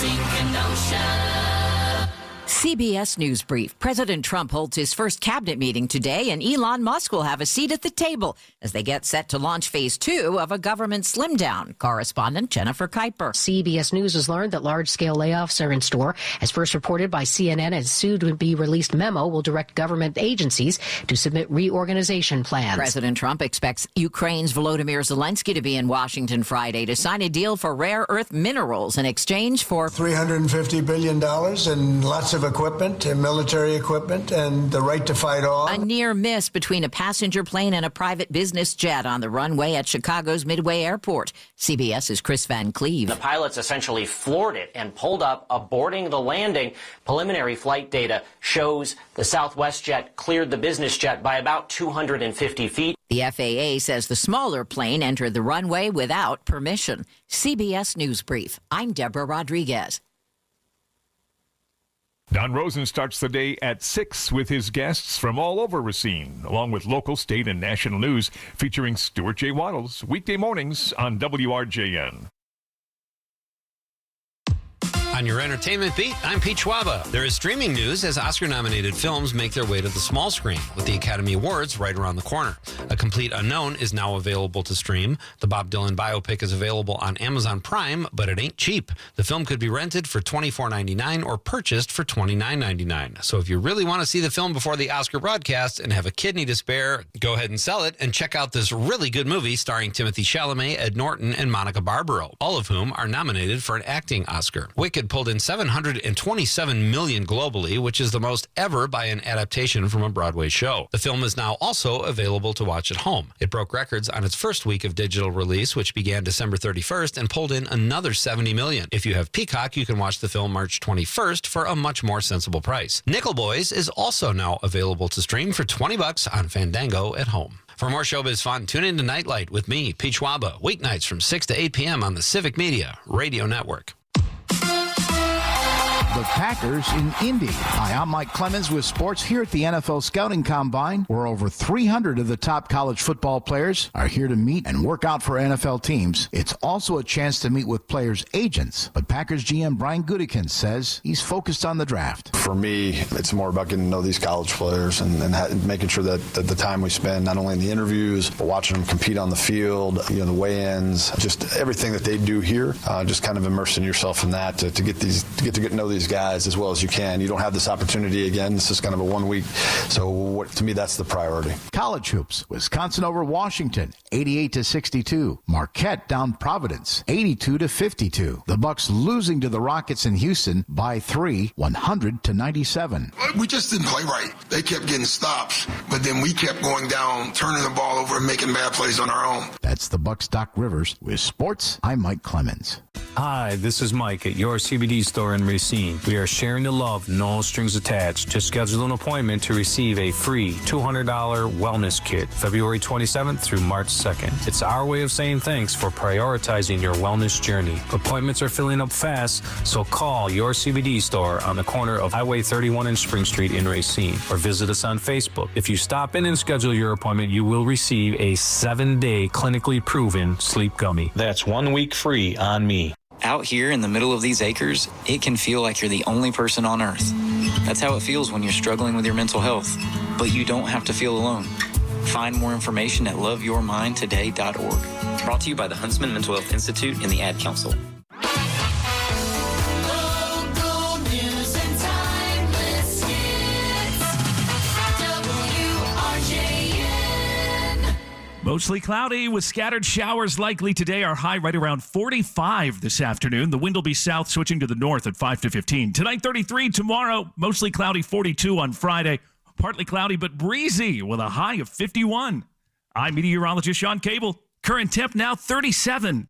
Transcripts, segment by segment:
Racine, Kenosha. CBS News Brief. President Trump holds his first cabinet meeting today, and Elon Musk will have a seat at the table as they get set to launch phase 2 of a government slim down. Correspondent Jennifer Kuiper. CBS News has learned that large-scale layoffs are in store. As first reported by CNN, a soon-to-be-released memo will direct government agencies to submit reorganization plans. President Trump expects Ukraine's Volodymyr Zelensky to be in Washington Friday to sign a deal for rare earth minerals in exchange for $350 billion and lots of equipment and military equipment and the right to fight all. A near miss between a passenger plane and a private business jet on the runway at Chicago's Midway Airport. CBS's Chris Van Cleve. The pilots essentially floored it and pulled up, aborting the landing. Preliminary flight data shows the Southwest jet cleared the business jet by about 250 feet. The FAA says the smaller plane entered the runway without permission. CBS News Brief. I'm Deborah Rodriguez. Don Rosen starts the day at 6 with his guests from all over Racine, along with local, state, and national news, featuring Stuart J. Waddles, weekday mornings on WRJN. On your entertainment beat, I'm Pete Schwaba. There is streaming news as Oscar-nominated films make their way to the small screen, with the Academy Awards right around the corner. A Complete Unknown is now available to stream. The Bob Dylan biopic is available on Amazon Prime, but it ain't cheap. The film could be rented for $24.99 or purchased for $29.99. So if you really want to see the film before the Oscar broadcast and have a kidney to spare, go ahead and sell it and check out this really good movie starring Timothée Chalamet, Ed Norton, and Monica Barbaro, all of whom are nominated for an acting Oscar. Wicked pulled in $727 million globally, which is the most ever by an adaptation from a Broadway show. The film is now also available to watch at home. It broke records on its first week of digital release, which began December 31st, and pulled in another $70 million. If you have Peacock, you can watch the film March 21st for a much more sensible price. Nickel Boys is also now available to stream for $20 on Fandango at home. For more showbiz fun, tune in to Nightlight with me, Pete Schwaba, weeknights from 6 to 8 p.m. on the Civic Media Radio Network. The Packers in Indy. Hi, I'm Mike Clemens with sports here at the NFL Scouting Combine, where over 300 of the top college football players are here to meet and work out for NFL teams. It's also a chance to meet with players' agents, but Packers GM Brian Gutekunst says he's focused on the draft. For me, it's more about getting to know these college players and making sure that the time we spend not only in the interviews, but watching them compete on the field, the weigh-ins, just everything that they do here, just kind of immersing yourself in that to get to know these guys as well as you can. You don't have this opportunity again. This is kind of a 1 week. So to me, that's the priority. College hoops. Wisconsin over Washington, 88-62. Marquette down Providence, 82-52. The Bucks losing to the Rockets in Houston by 3, 100-97. We just didn't play right. They kept getting stops, but then we kept going down, turning the ball over, and making bad plays on our own. That's the Bucks' Doc Rivers. With sports, I'm Mike Clemens. Hi, this is Mike at your CBD store in Racine. We are sharing the love, no strings attached. Just schedule an appointment to receive a free $200 wellness kit, February 27th through March 2nd. It's our way of saying thanks for prioritizing your wellness journey. Appointments are filling up fast, so call your CBD store on the corner of Highway 31 and Spring Street in Racine, or visit us on Facebook. If you stop in and schedule your appointment, you will receive a 7-day clinically proven sleep gummy. That's 1 week free on me. Out here in the middle of these acres, it can feel like you're the only person on earth. That's how it feels when you're struggling with your mental health. But you don't have to feel alone. Find more information at loveyourmindtoday.org. Brought to you by the Huntsman Mental Health Institute and the Ad Council. Mostly cloudy with scattered showers likely today. Our high right around 45 this afternoon. The wind will be south, switching to the north at 5 to 15. Tonight, 33. Tomorrow, mostly cloudy, 42 on Friday. Partly cloudy but breezy with a high of 51. I'm meteorologist Sean Cable. Current temp now 37.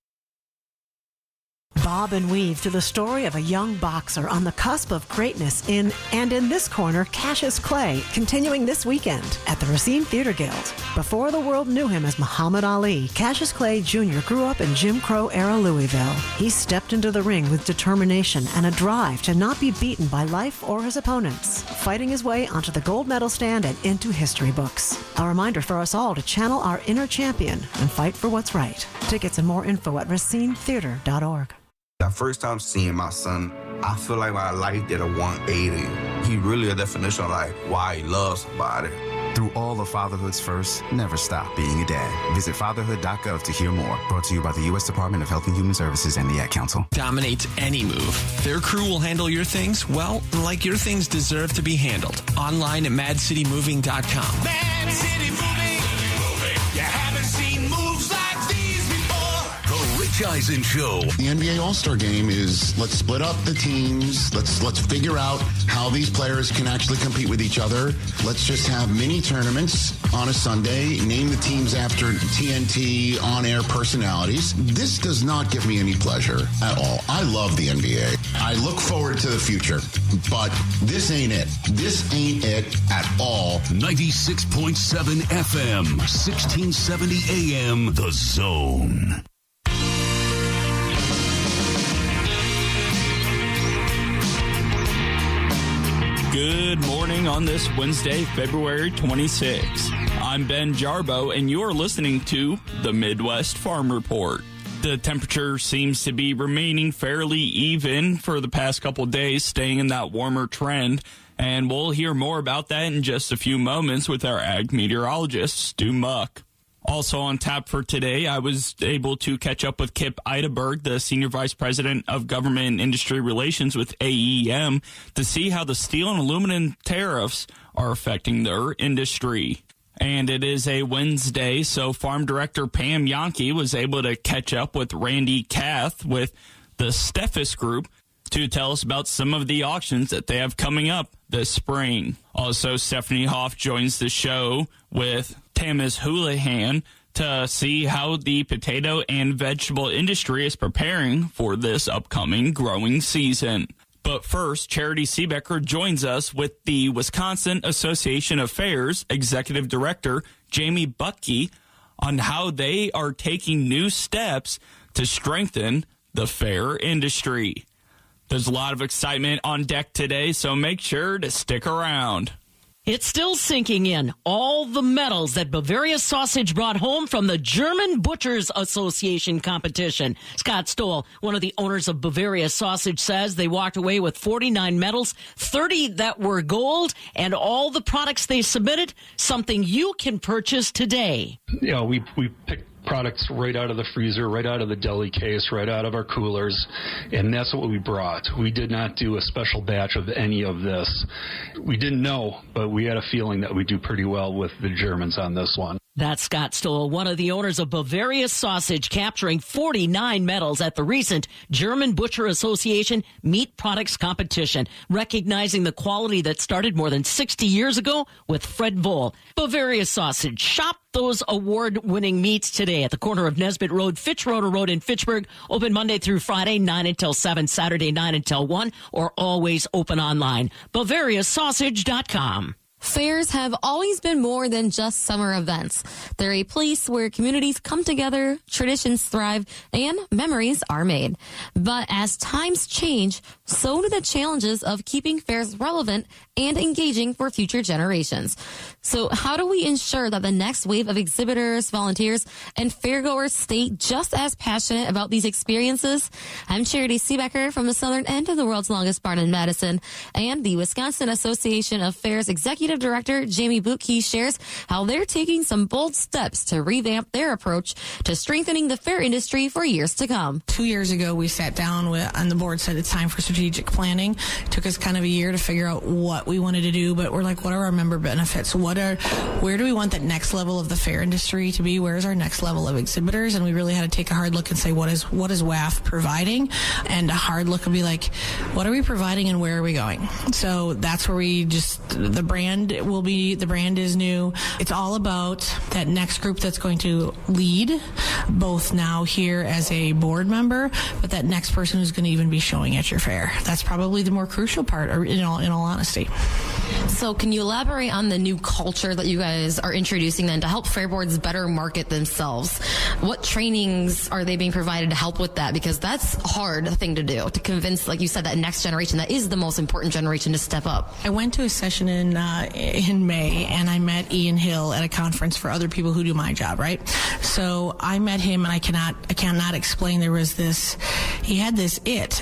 Bob and weave through the story of a young boxer on the cusp of greatness in this corner, Cassius Clay, continuing this weekend at the Racine Theater Guild. Before the world knew him as Muhammad Ali, Cassius Clay Jr. grew up in Jim Crow-era Louisville. He stepped into the ring with determination and a drive to not be beaten by life or his opponents, fighting his way onto the gold medal stand and into history books. A reminder for us all to channel our inner champion and fight for what's right. Tickets and more info at racinetheater.org. The first time seeing my son, I feel like my life did a 180. He really a definition of like why he loves somebody. Through all of fatherhood's first, never stop being a dad. Visit fatherhood.gov to hear more. Brought to you by the U.S. Department of Health and Human Services and the Ad Council. Dominates any move. Their crew will handle your things, well, like your things deserve to be handled. Online at madcitymoving.com. Mad City Moving. You haven't seen moves like these before. The Rich Eisen Show. The NBA All-Star Game is let's split up the teams. Let's figure out how these players can actually compete with each other. Let's just have mini tournaments on a Sunday. Name the teams after TNT on-air personalities. This does not give me any pleasure at all. I love the NBA. I look forward to the future, but this ain't it. This ain't it at all. 96.7 FM, 1670 AM, The Zone. Good morning on this Wednesday, February 26th. I'm Ben Jarbo, and you're listening to the Midwest Farm Report. The temperature seems to be remaining fairly even for the past couple of days, staying in that warmer trend. And we'll hear more about that in just a few moments with our ag meteorologist, Stu Muck. Also on tap for today, I was able to catch up with Kip Eideberg, the Senior Vice President of Government and Industry Relations with AEM, to see how the steel and aluminum tariffs are affecting their industry. And it is a Wednesday, so Farm Director Pam Yankee was able to catch up with Randy Kath with the Steffes Group to tell us about some of the auctions that they have coming up this spring. Also, Stephanie Hoff joins the show with Tamis Houlihan to see how the potato and vegetable industry is preparing for this upcoming growing season. But first, Charity Seebecker joins us with the Wisconsin Association of Fairs Executive Director Jamie Butke on how they are taking new steps to strengthen the fair industry. There's a lot of excitement on deck today, so make sure to stick around. It's still sinking in. All the medals that Bavaria Sausage brought home from the German Butchers Association competition. Scott Stoll, one of the owners of Bavaria Sausage, says they walked away with 49 medals, 30 that were gold, and all the products they submitted, something you can purchase today. Yeah, we picked products right out of the freezer, right out of the deli case, right out of our coolers, and that's what we brought. We did not do a special batch of any of this. We didn't know, but we had a feeling that we'd do pretty well with the Germans on this one. That's Scott Stoll, one of the owners of Bavaria Sausage, capturing 49 medals at the recent German Butcher Association Meat Products Competition, recognizing the quality that started more than 60 years ago with Fred Voll. Bavaria Sausage. Shop those award-winning meats today at the corner of Nesbitt Road, Fitzroder Road in Fitchburg. Open Monday through Friday, 9 until 7, Saturday, 9 until 1, or always open online. BavariaSausage.com. Fairs have always been more than just summer events. They're a place where communities come together, traditions thrive, and memories are made. But as times change, so do the challenges of keeping fairs relevant and engaging for future generations. So how do we ensure that the next wave of exhibitors, volunteers, and fairgoers stay just as passionate about these experiences? I'm Charity Seebecker from the southern end of the world's longest barn in Madison, and the Wisconsin Association of Fairs Executive Director Jamie Butke shares how they're taking some bold steps to revamp their approach to strengthening the fair industry for years to come. 2 years ago, we sat down and the board said it's time for strategic planning. It took us kind of a year to figure out what we wanted to do, but we're like, what are our member benefits? Where do we want that next level of the fair industry to be? Where's our next level of exhibitors? And we really had to take a hard look and say, what is WAF providing? And a hard look would be like, what are we providing and where are we going? So that's where the brand is new. It's all about that next group that's going to lead, both now here as a board member, but that next person who's going to even be showing at your fair. That's probably the more crucial part, in all honesty. So can you elaborate on the new culture that you guys are introducing then to help fair boards better market themselves? What trainings are they being provided to help with that? Because that's a hard thing to do, to convince, like you said, that next generation that is the most important generation to step up. I went to a session in May, and I met Ian Hill at a conference for other people who do my job, right? So I met him, and I cannot explain. There was this, he had this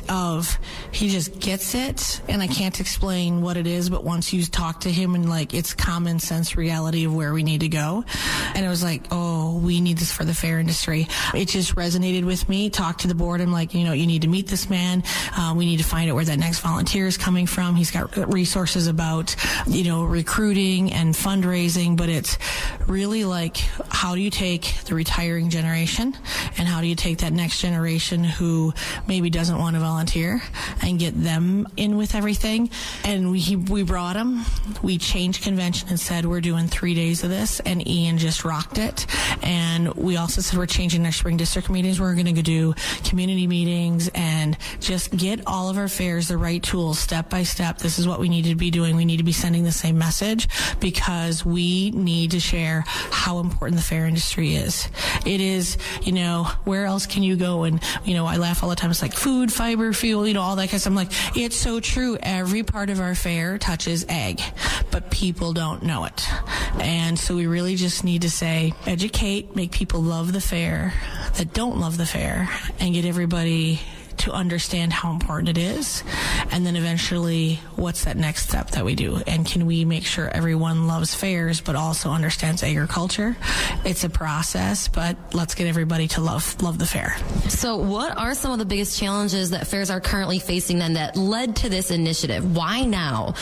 he just gets it, and I can't explain what it is, but once you talk to him and like, it's common sense reality of where we need to go. And it was like, oh, we need this for the fair industry. It just resonated with me. Talked to the board. I'm like, you need to meet this man. We need to find out where that next volunteer is coming from. He's got resources about, recruiting and fundraising, but it's really like, how do you take the retiring generation and how do you take that next generation who maybe doesn't want to volunteer and get them in with everything? And we brought them. We changed convention and said, we're doing 3 days of this, and Ian just rocked it. And we also said we're changing our spring district meetings. We're going to do community meetings and just get all of our fairs the right tools step by step. This is what we need to be doing. We need to be sending the same message because we need to share how important the fair industry is. It is, where else can you go? And, I laugh all the time. It's like food, fiber, fuel, all that kind of stuff. I'm like, it's so true. Every part of our fair touches ag, but people don't know it. And so we really just need to say, educate, make people love the fair that don't love the fair, and get everybody to understand how important it is. And then eventually, what's that next step that we do? And can we make sure everyone loves fairs but also understands agriculture? It's a process, but let's get everybody to love the fair. So what are some of the biggest challenges that fairs are currently facing then that led to this initiative? Why now?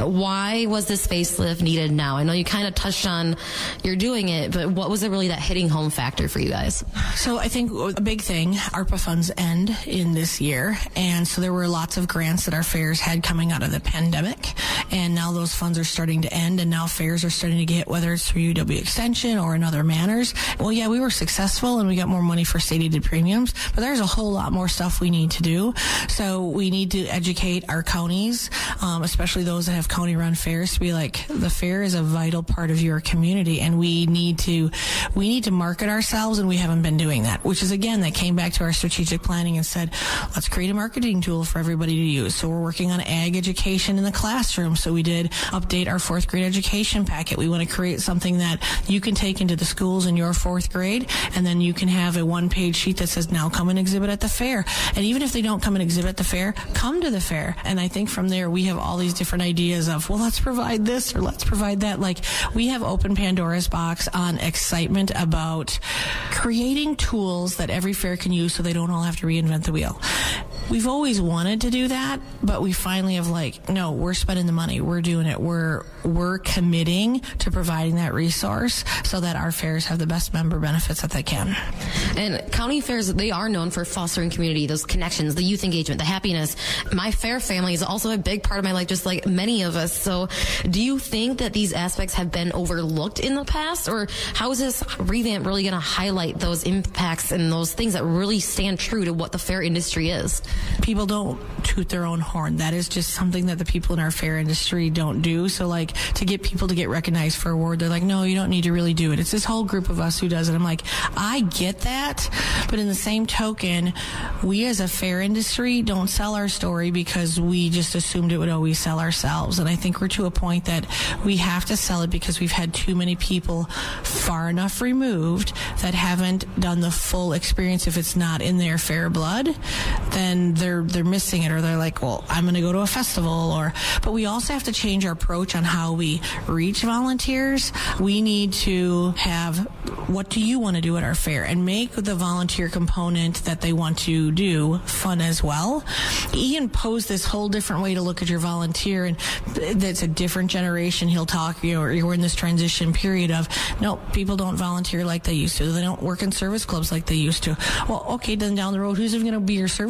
Why was this facelift needed now? I know you kind of touched on you're doing it, but what was it really that hitting home factor for you guys? So I think a big thing, ARPA funds end in this year, and so there were lots of grants that our fairs had coming out of the pandemic, and now those funds are starting to end, and now fairs are starting to get, whether it's through UW Extension or in other manners. Well, yeah, we were successful and we got more money for state-aided premiums, but there's a whole lot more stuff we need to do. So we need to educate our counties, especially those that have county-run fairs, to be like, the fair is a vital part of your community, and we need to market ourselves, and we haven't been doing that, which is, again, that came back to our strategic planning and said, let's create a marketing tool for everybody to use. So we're working on ag education in the classroom. So we did update our 4th grade education packet. We want to create something that you can take into the schools in your 4th grade, and then you can have a 1-page sheet that says, now come and exhibit at the fair. And even if they don't come and exhibit at the fair, come to the fair. And I think from there, we have all these different ideas of, well, let's provide this or let's provide that. Like, we have opened Pandora's box on excitement about creating tools that every fair can use so they don't all have to reinvent the wheel. We've always wanted to do that, but we finally have no, we're spending the money. We're doing it. We're committing to providing that resource so that our fairs have the best member benefits that they can. And county fairs, they are known for fostering community, those connections, the youth engagement, the happiness. My fair family is also a big part of my life, just like many of us. So do you think that these aspects have been overlooked in the past, or how is this revamp really going to highlight those impacts and those things that really stand true to what the fair industry is? People don't toot their own horn. That is just something that the people in our fair industry don't do. So to get people to get recognized for a award, they're like, no, you don't need to really do it. It's this whole group of us who does it. I'm like, I get that. But in the same token, we as a fair industry don't sell our story because we just assumed it would always sell ourselves. And I think we're to a point that we have to sell it because we've had too many people far enough removed that haven't done the full experience. If it's not in their fair blood, then they're missing it, or they're like, well, I'm going to go to a festival. But we also have to change our approach on how we reach volunteers. We need to have, what do you want to do at our fair, and make the volunteer component that they want to do fun as well. Ian posed this whole different way to look at your volunteer, and that's a different generation. He'll talk, you're in this transition period of, no, people don't volunteer like they used to. They don't work in service clubs like they used to. Well, okay, then down the road, who's going to be your service clubs?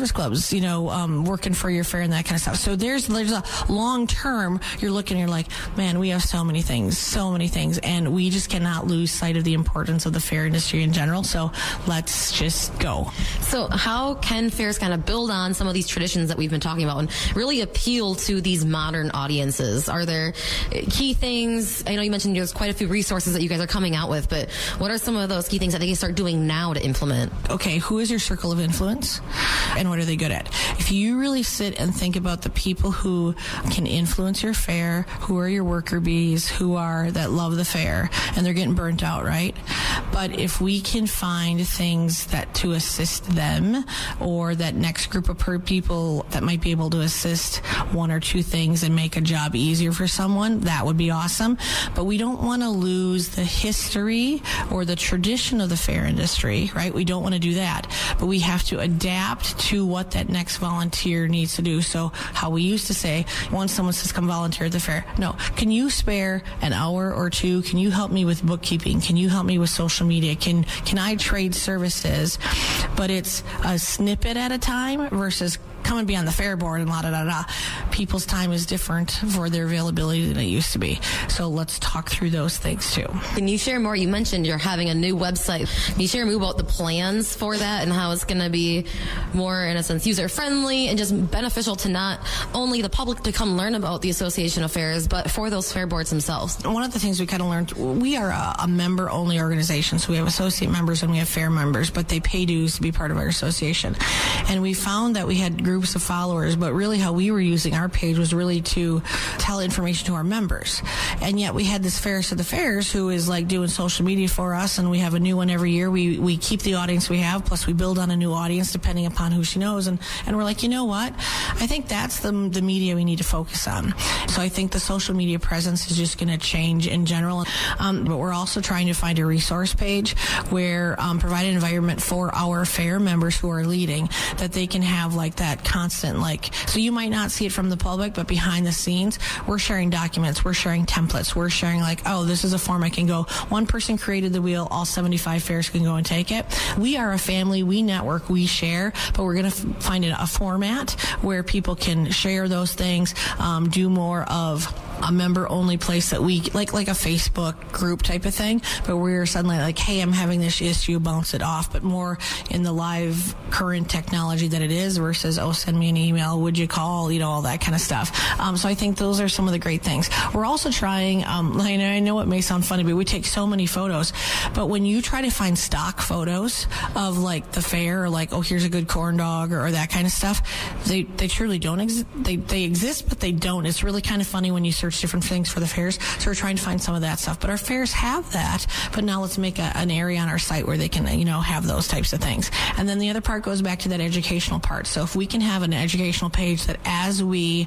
was, working for your fair and that kind of stuff. So there's a long term, you're looking, you're like, man, we have so many things, and we just cannot lose sight of the importance of the fair industry in general. So let's just go. So how can fairs kind of build on some of these traditions that we've been talking about and really appeal to these modern audiences? Are there key things? I know you mentioned there's quite a few resources that you guys are coming out with, but what are some of those key things that they can start doing now to implement? Okay, who is your circle of influence and what are they good at? If you really sit and think about the people who can influence your fair, who are your worker bees, that love the fair, and they're getting burnt out, right? But if we can find things that to assist them, or that next group of people that might be able to assist one or two things and make a job easier for someone, that would be awesome. But we don't want to lose the history or the tradition of the fair industry, right? We don't want to do that. But we have to adapt to what that next volunteer needs to do. So how we used to say, once someone says, come volunteer at the fair, no, can you spare an hour or two? Can you help me with bookkeeping? Can you help me with social media? Can I trade services? But it's a snippet at a time versus come and be on the fair board and la-da-da-da. People's time is different for their availability than it used to be. So let's talk through those things too. Can you share more? You mentioned you're having a new website. Can you share more about the plans for that and how it's going to be more, in a sense, user-friendly and just beneficial to not only the public to come learn about the Association of Fairs, but for those fair boards themselves? One of the things we kind of learned, we are a member-only organization. So we have associate members and we have fair members, but they pay dues to be part of our association. And we found that we had groups of followers, but really how we were using our page was really to tell information to our members. And yet we had this Ferris of the Fairs who is like doing social media for us, and we have a new one every year. We keep the audience we have, plus we build on a new audience depending upon who she knows. And we're like, you know what? I think that's the media we need to focus on. So I think the social media presence is just going to change in general. But we're also trying to find a resource page where provide an environment for our fair members who are leading, that they can have like that constant, so you might not see it from the public, but behind the scenes, we're sharing documents, we're sharing templates, we're sharing this is a form I can go, one person created the wheel, all 75 fairs can go and take it. We are a family, we network, we share, but we're going to find a format where people can share those things, do more of a member-only place that we, like a Facebook group type of thing, but we're suddenly like, hey, I'm having this issue, bounce it off, but more in the live current technology that it is versus, send me an email, would you call, all that kind of stuff. So I think those are some of the great things. We're also trying, I know it may sound funny, but we take so many photos, but when you try to find stock photos of the fair, or here's a good corn dog or that kind of stuff, they truly don't exist. They exist, but they don't. It's really kind of funny when you search different things for the fairs. So we're trying to find some of that stuff, but our fairs have that, but now let's make an area on our site where they can, have those types of things. And then the other part goes back to that educational part. So if we can have an educational page that as we,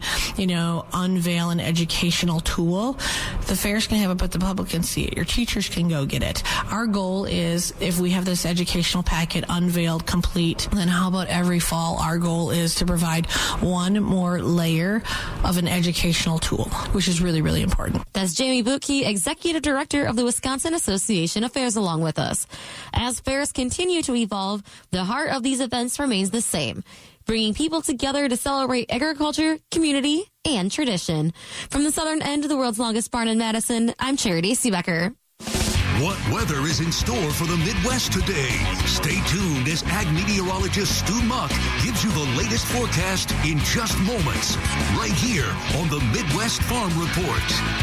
unveil an educational tool, the fairs can have it, but the public can see it. Your teachers can go get it. Our goal is, if we have this educational packet unveiled, complete, then how about every fall our goal is to provide one more layer of an educational tool, which is really, really important. That's Jamie Bootke, Executive Director of the Wisconsin Association of Fairs, along with us. As fairs continue to evolve, the heart of these events remains the same, bringing people together to celebrate agriculture, community, and tradition. From the southern end of the world's longest barn in Madison, I'm Charity Seebecker. What weather is in store for the Midwest today? Stay tuned as ag meteorologist Stu Muck gives you the latest forecast in just moments, right here on the Midwest Farm Report.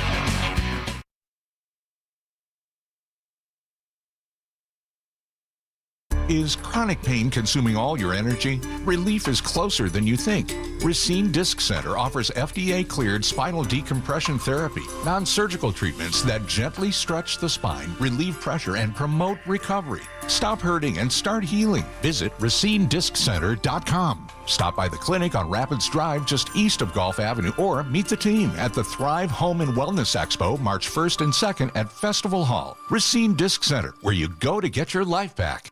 Is chronic pain consuming all your energy? Relief is closer than you think. Racine Disc Center offers FDA-cleared spinal decompression therapy, non-surgical treatments that gently stretch the spine, relieve pressure, and promote recovery. Stop hurting and start healing. Visit RacineDiscCenter.com. Stop by the clinic on Rapids Drive just east of Gulf Avenue, or meet the team at the Thrive Home and Wellness Expo March 1st and 2nd at Festival Hall. Racine Disc Center, where you go to get your life back.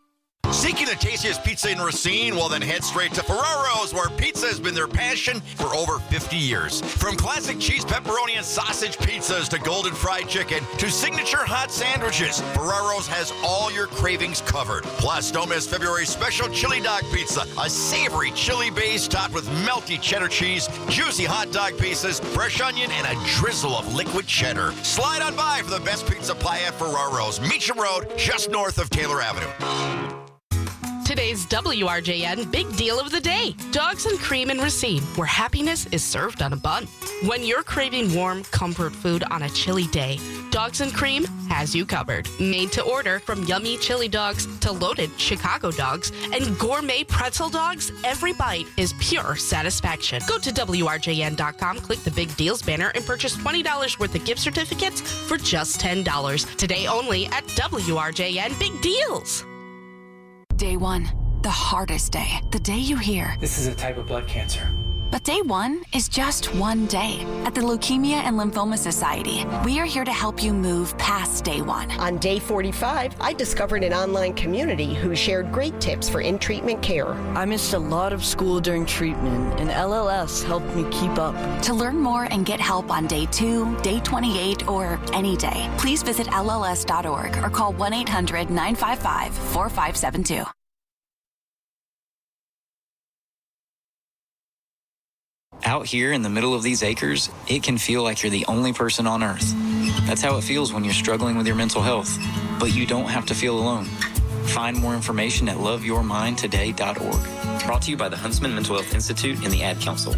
Seeking the tastiest pizza in Racine? Well, then head straight to Ferraro's, where pizza has been their passion for over 50 years. From classic cheese, pepperoni, and sausage pizzas to golden fried chicken to signature hot sandwiches, Ferraro's has all your cravings covered. Plus, don't miss February's special chili dog pizza, a savory chili base topped with melty cheddar cheese, juicy hot dog pieces, fresh onion, and a drizzle of liquid cheddar. Slide on by for the best pizza pie at Ferraro's, Meacham Road, just north of Taylor Avenue. Today's WRJN Big Deal of the Day. Dogs and Cream in Racine, where happiness is served on a bun. When you're craving warm comfort food on a chilly day, Dogs and Cream has you covered. Made to order, from yummy chili dogs to loaded Chicago dogs and gourmet pretzel dogs, every bite is pure satisfaction. Go to WRJN.com, click the Big Deals banner, and purchase $20 worth of gift certificates for just $10. Today only at WRJN Big Deals. Day one, the hardest day. The day you hear, this is a type of blood cancer. But day one is just one day. At the Leukemia and Lymphoma Society, we are here to help you move past day one. On day 45, I discovered an online community who shared great tips for in-treatment care. I missed a lot of school during treatment, and LLS helped me keep up. To learn more and get help on day 2, day 28, or any day, please visit LLS.org or call 1-800-955-4572. Out here in the middle of these acres, it can feel like you're the only person on earth. That's how it feels when you're struggling with your mental health. But you don't have to feel alone. Find more information at loveyourmindtoday.org. Brought to you by the Huntsman Mental Health Institute and the Ad Council.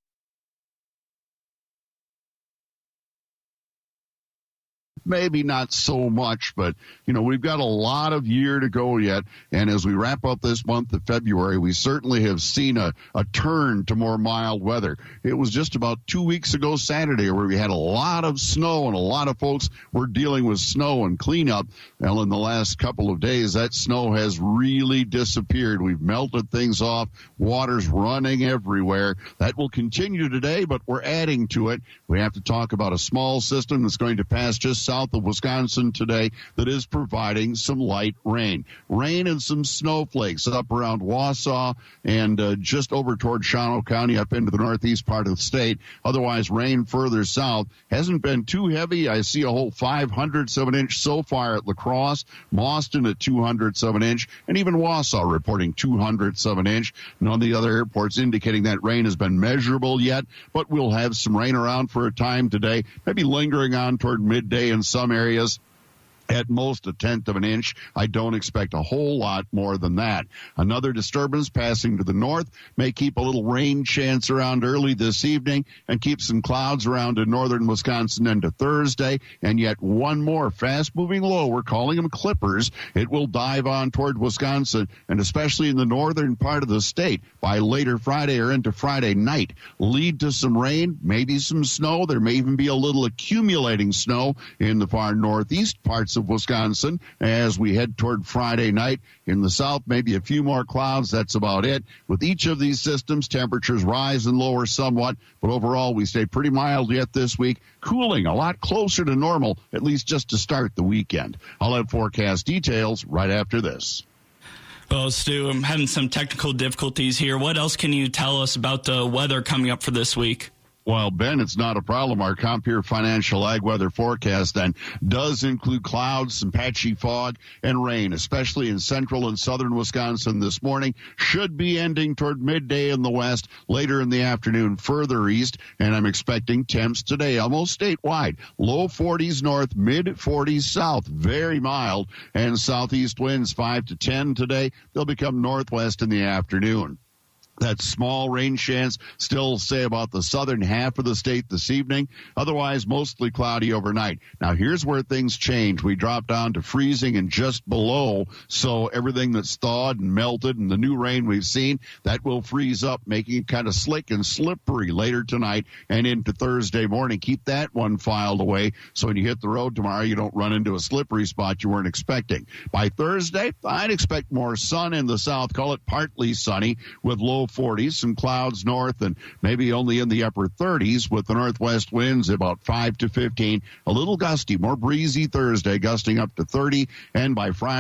Maybe not so much, but, we've got a lot of year to go yet. And as we wrap up this month of February, we certainly have seen a turn to more mild weather. It was just about 2 weeks ago Saturday where we had a lot of snow, and a lot of folks were dealing with snow and cleanup. Well, in the last couple of days, that snow has really disappeared. We've melted things off. Water's running everywhere. That will continue today, but we're adding to it. We have to talk about a small system that's going to pass just south of Wisconsin today that is providing some light rain. Rain and some snowflakes up around Wausau and just over toward Shawano County up into the northeast part of the state. Otherwise, rain further south. Hasn't been too heavy. I see a whole 500ths of an inch so far at La Crosse, Mauston at 200ths of an inch, and even Wausau reporting 200ths of an inch. None of the other airports indicating that rain has been measurable yet, but we'll have some rain around for a time today, maybe lingering on toward midday in some areas. At most, 1/10 of an inch. I don't expect a whole lot more than that. Another disturbance passing to the north may keep a little rain chance around early this evening and keep some clouds around in northern Wisconsin into Thursday. And yet one more fast-moving low, we're calling them clippers. It will dive on toward Wisconsin, and especially in the northern part of the state by later Friday or into Friday night. Lead to some rain, maybe some snow. There may even be a little accumulating snow in the far northeast parts of Wisconsin as we head toward Friday night. In the south, maybe a few more clouds. That's about it. With each of these systems, temperatures rise and lower somewhat, but overall we stay pretty mild yet this week, cooling a lot closer to normal, at least just to start the weekend. I'll have forecast details right after this. Well, Stu, I'm having some technical difficulties here. What else can you tell us about the weather coming up for this week? Well, Ben, it's not a problem. Our Compeer Financial Ag Weather forecast then does include clouds, some patchy fog, and rain, especially in central and southern Wisconsin this morning. Should be ending toward midday in the west, later in the afternoon further east, and I'm expecting temps today almost statewide. Low 40s north, mid 40s south, very mild, and southeast winds 5 to 10 today. They'll become northwest in the afternoon. That small rain chance still say about the southern half of the state this evening. Otherwise, mostly cloudy overnight. Now, here's where things change. We drop down to freezing and just below, so everything that's thawed and melted and the new rain we've seen, that will freeze up, making it kind of slick and slippery later tonight and into Thursday morning. Keep that one filed away so when you hit the road tomorrow, you don't run into a slippery spot you weren't expecting. By Thursday, I'd expect more sun in the south, call it partly sunny, with low 40s, some clouds north, and maybe only in the upper 30s with the northwest winds about 5 to 15. A little gusty, more breezy Thursday, gusting up to 30. And by Friday,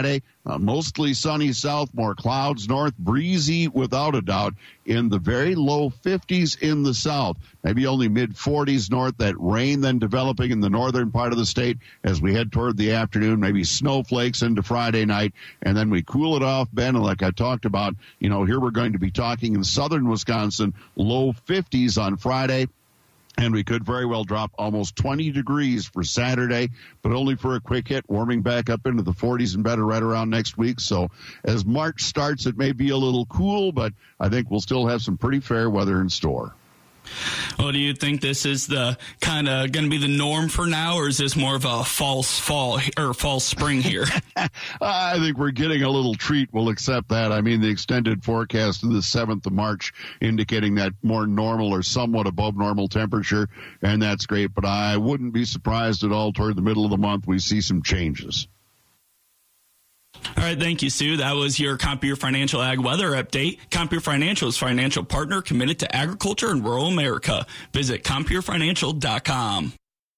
Mostly sunny south, more clouds north, breezy without a doubt in the very low 50s in the south. Maybe only mid-40s north. That rain then developing in the northern part of the state as we head toward the afternoon, maybe snowflakes into Friday night, and then we cool it off, Ben. And like I talked about, here we're going to be talking in southern Wisconsin, low 50s on Friday. And we could very well drop almost 20 degrees for Saturday, but only for a quick hit, warming back up into the 40s and better right around next week. So as March starts, it may be a little cool, but I think we'll still have some pretty fair weather in store. Well, do you think this is the kind of going to be the norm for now, or is this more of a false fall or false spring here? I think we're getting a little treat. We'll accept that. I mean, the extended forecast of the 7th of March indicating that more normal or somewhat above normal temperature, and that's great. But I wouldn't be surprised at all toward the middle of the month we see some changes. All right, thank you, Sue. That was your Compeer Financial Ag Weather Update. Compeer Financial is financial partner committed to agriculture and rural America. Visit CompierFinancial.com.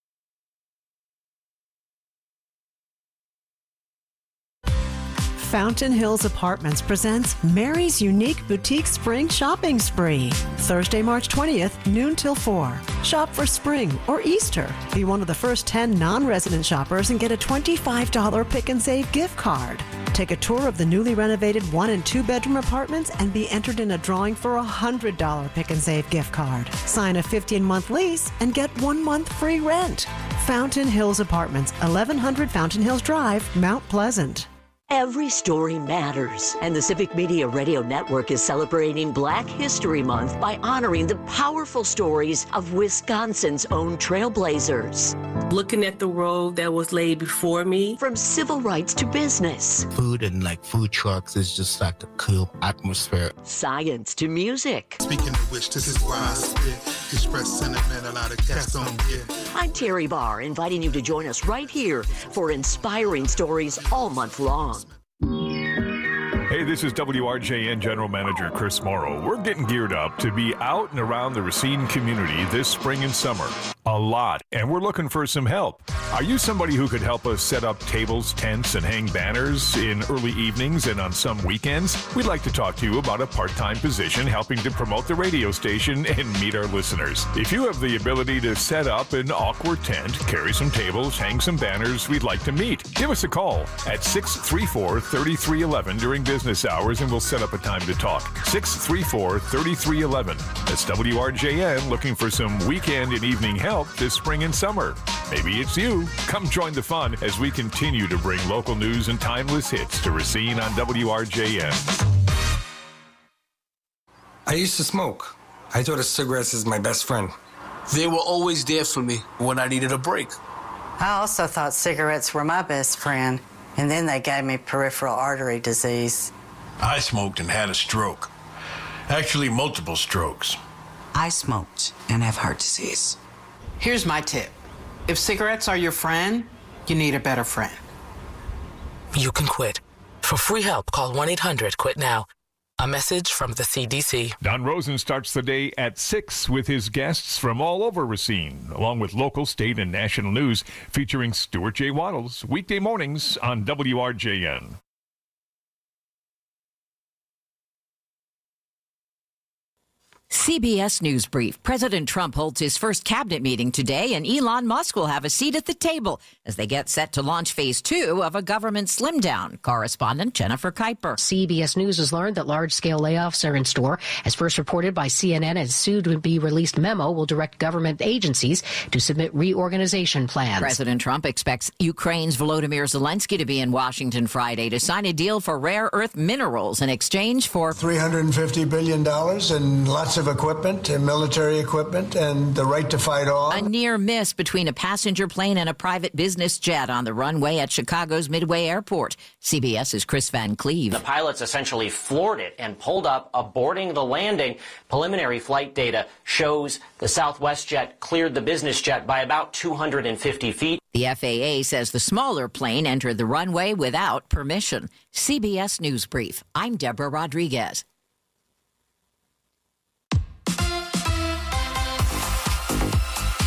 Fountain Hills Apartments presents Mary's Unique Boutique Spring Shopping Spree. Thursday, March 20th, noon till 4. Shop for spring or Easter. Be one of the first 10 non-resident shoppers and get a $25 Pick and Save gift card. Take a tour of the newly renovated 1- and 2-bedroom apartments and be entered in a drawing for a $100 Pick and Save gift card. Sign a 15-month lease and get 1 month free rent. Fountain Hills Apartments, 1100 Fountain Hills Drive, Mount Pleasant. Every story matters, and the Civic Media Radio Network is celebrating Black History Month by honoring the powerful stories of Wisconsin's own trailblazers. Looking at the road that was laid before me. From civil rights to business. Food and food trucks is just a cool atmosphere. Science to music. Speaking of which, this is why I spit. Express sentiment, a lot of cats don't get. I'm Terry Barr, inviting you to join us right here for inspiring stories all month long. Hey, this is WRJN General Manager Chris Morrow. We're getting geared up to be out and around the Racine community this spring and summer. A lot, and we're looking for some help. Are you somebody who could help us set up tables, tents, and hang banners in early evenings and on some weekends? We'd like to talk to you about a part-time position helping to promote the radio station and meet our listeners. If you have the ability to set up an awkward tent, carry some tables, hang some banners, we'd like to meet. Give us a call at 634-3311 during business hours, and we'll set up a time to talk. 634-3311. That's WRJN looking for some weekend and evening help this spring and summer. Maybe it's you. Come join the fun as we continue to bring local news and timeless hits to Racine on WRJN. I used to smoke. I thought of cigarettes as my best friend. They were always there for me when I needed a break. I also thought cigarettes were my best friend, and then they gave me peripheral artery disease. I smoked and had a stroke. Actually, multiple strokes. I smoked and have heart disease. Here's my tip. If cigarettes are your friend, you need a better friend. You can quit. For free help, call 1-800-QUIT-NOW. A message from the CDC. Don Rosen starts the day at 6 with his guests from all over Racine, along with local, state, and national news featuring Stuart J. Waddles, weekday mornings on WRJN. CBS News Brief. President Trump holds his first cabinet meeting today, and Elon Musk will have a seat at the table as they get set to launch phase 2 of a government slim down. Correspondent Jennifer Kuiper. CBS News has learned that large-scale layoffs are in store. As first reported by CNN, a soon-to-be-released memo will direct government agencies to submit reorganization plans. President Trump expects Ukraine's Volodymyr Zelensky to be in Washington Friday to sign a deal for rare earth minerals in exchange for $350 billion and lots of equipment and military equipment and the right to fight on. A near miss between a passenger plane and a private business jet on the runway at Chicago's Midway Airport. CBS's Chris Van Cleve. The pilots essentially floored it and pulled up, aborting the landing. Preliminary flight data shows the Southwest jet cleared the business jet by about 250 feet. The FAA says the smaller plane entered the runway without permission. CBS News Brief. I'm Deborah Rodriguez.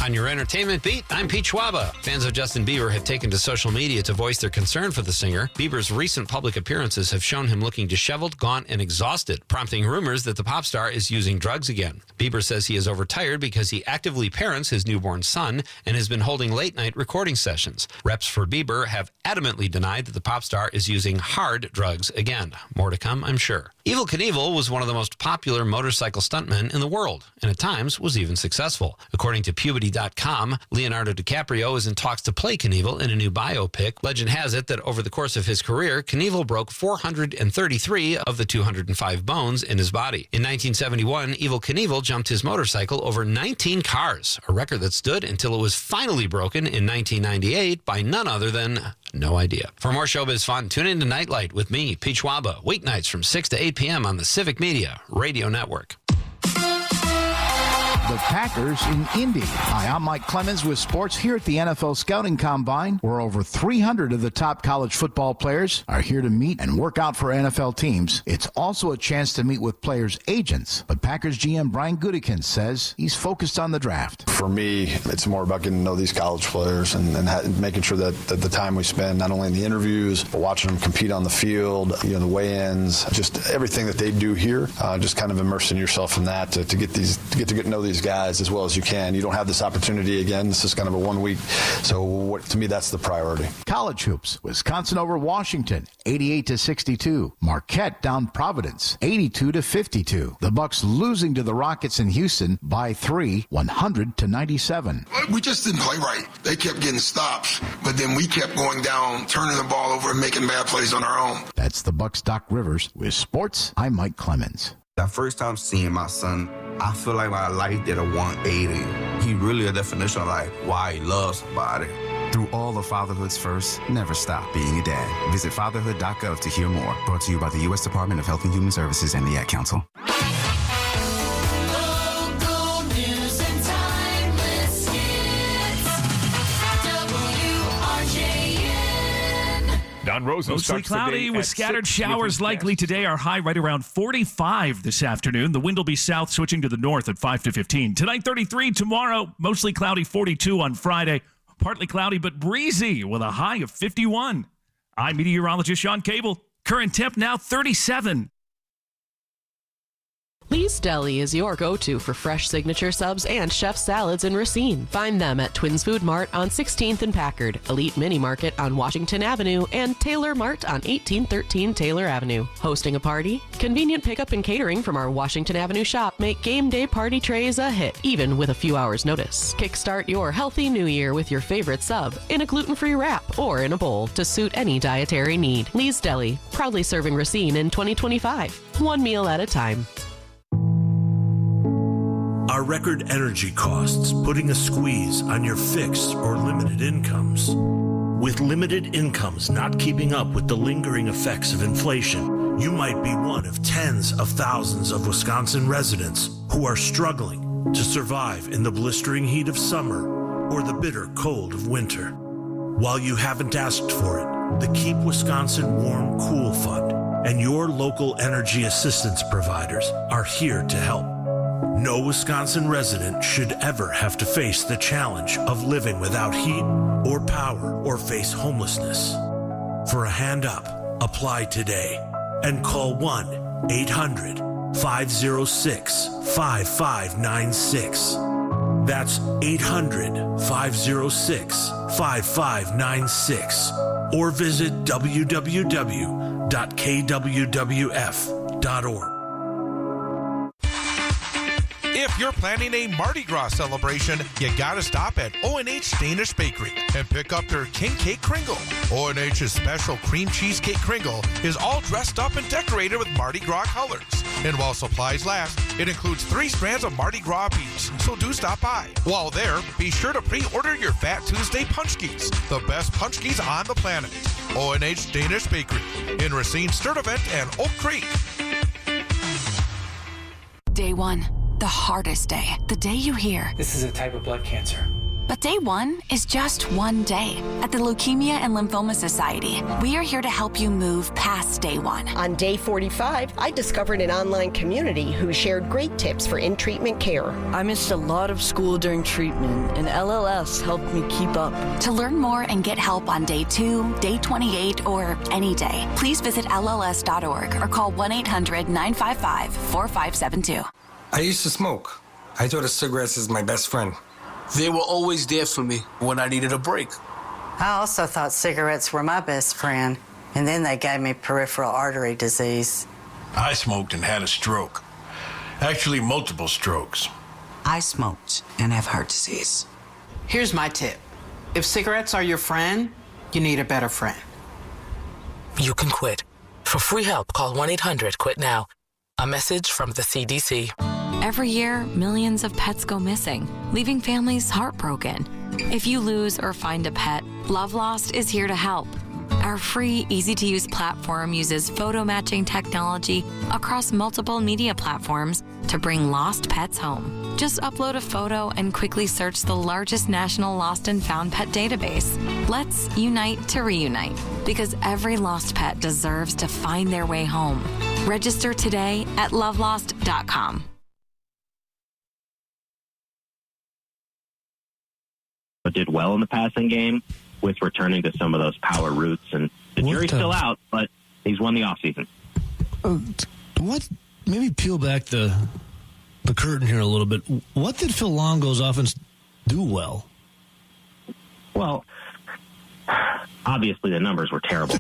On your entertainment beat, I'm Pete Schwaba. Fans of Justin Bieber have taken to social media to voice their concern for the singer. Bieber's recent public appearances have shown him looking disheveled, gaunt, and exhausted, prompting rumors that the pop star is using drugs again. Bieber says he is overtired because he actively parents his newborn son and has been holding late-night recording sessions. Reps for Bieber have adamantly denied that the pop star is using hard drugs again. More to come, I'm sure. Evel Knievel was one of the most popular motorcycle stuntmen in the world, and at times was even successful. According to Puberty.com, Leonardo DiCaprio is in talks to play Knievel in a new biopic. Legend has it that over the course of his career, Knievel broke 433 of the 205 bones in his body. In 1971, Evel Knievel jumped his motorcycle over 19 cars, a record that stood until it was finally broken in 1998 by none other than No Idea. For more showbiz fun, tune in to Nightlight with me, Pete Schwaba, weeknights from 6 to 8 p.m. on the Civic Media Radio Network. The Packers in Indy. Hi, I'm Mike Clemens with sports here at the NFL Scouting Combine, where over 300 of the top college football players are here to meet and work out for NFL teams. It's also a chance to meet with players' agents, but Packers GM Brian Gutekunst says he's focused on the draft. For me, it's more about getting to know these college players and making sure that the time we spend, not only in the interviews, but watching them compete on the field, the weigh-ins, just everything that they do here, just kind of immersing yourself in that to get to know these guys as well as you can. You don't have this opportunity again. This is kind of a 1 week. So to me, that's the priority. College hoops. Wisconsin over Washington, 88-62. Marquette down Providence, 82-52. The Bucks losing to the Rockets in Houston by 3, 100-97. We just didn't play right. They kept getting stops, but then we kept going down, turning the ball over and making bad plays on our own. That's the Bucks' Doc Rivers. With sports, I'm Mike Clemens. That first time seeing my son, I feel like my life did a 180. He really a definition of like why he loves somebody. Through all of fatherhood's first, never stop being a dad. Visit fatherhood.gov to hear more. Brought to you by the U.S. Department of Health and Human Services and the Ad Council. Don Rosen mostly cloudy with scattered showers likely today. Our high right around 45 this afternoon. The wind will be south, switching to the north at 5 to 15. Tonight, 33. Tomorrow, mostly cloudy, 42 on Friday. Partly cloudy but breezy with a high of 51. I'm meteorologist Sean Cable. Current temp now 37. Lee's Deli is your go-to for fresh signature subs and chef salads in Racine. Find them at Twins Food Mart on 16th and Packard, Elite Mini Market on Washington Avenue, and Taylor Mart on 1813 Taylor Avenue. Hosting a party? Convenient pickup and catering from our Washington Avenue shop make game day party trays a hit, even with a few hours' notice. Kickstart your healthy new year with your favorite sub in a gluten-free wrap or in a bowl to suit any dietary need. Lee's Deli, proudly serving Racine in 2025. One meal at a time. Are record energy costs putting a squeeze on your fixed or limited incomes? With limited incomes not keeping up with the lingering effects of inflation, you might be one of tens of thousands of Wisconsin residents who are struggling to survive in the blistering heat of summer or the bitter cold of winter. While you haven't asked for it, the Keep Wisconsin Warm Cool Fund and your local energy assistance providers are here to help. No Wisconsin resident should ever have to face the challenge of living without heat or power or face homelessness. For a hand up, apply today and call 1-800-506-5596. That's 800-506-5596. Or visit www.kwwf.org. If you're planning a Mardi Gras celebration, you gotta stop at O&H Danish Bakery and pick up their King Cake Kringle. O&H's special cream cheesecake Kringle is all dressed up and decorated with Mardi Gras colors. And while supplies last, it includes 3 strands of Mardi Gras beads, so do stop by. While there, be sure to pre-order your Fat Tuesday Punchkis, the best punchkis on the planet. O&H Danish Bakery in Racine, Sturtevant, and Oak Creek. Day 1. The hardest day. The day you hear, this is a type of blood cancer. But day one is just one day. At the Leukemia and Lymphoma Society, we are here to help you move past day one. On day 45, I discovered an online community who shared great tips for in-treatment care. I missed a lot of school during treatment, and LLS helped me keep up. To learn more and get help on day 2, day 28, or any day, please visit LLS.org or call 1-800-955-4572. I used to smoke. I thought of cigarettes as my best friend. They were always there for me when I needed a break. I also thought cigarettes were my best friend, and then they gave me peripheral artery disease. I smoked and had a stroke. Actually, multiple strokes. I smoked and have heart disease. Here's my tip. If cigarettes are your friend, you need a better friend. You can quit. For free help, call 1-800-QUIT-NOW. A message from the CDC. Every year, millions of pets go missing, leaving families heartbroken. If you lose or find a pet, Love Lost is here to help. Our free, easy-to-use platform uses photo matching technology across multiple media platforms to bring lost pets home. Just upload a photo and quickly search the largest national lost and found pet database. Let's unite to reunite, because every lost pet deserves to find their way home. Register today at lovelost.com. But did well in the passing game with returning to some of those power roots. And the jury's still out, but he's won the offseason. Maybe peel back the curtain here a little bit. What did Phil Longo's offense do well? Well, obviously the numbers were terrible.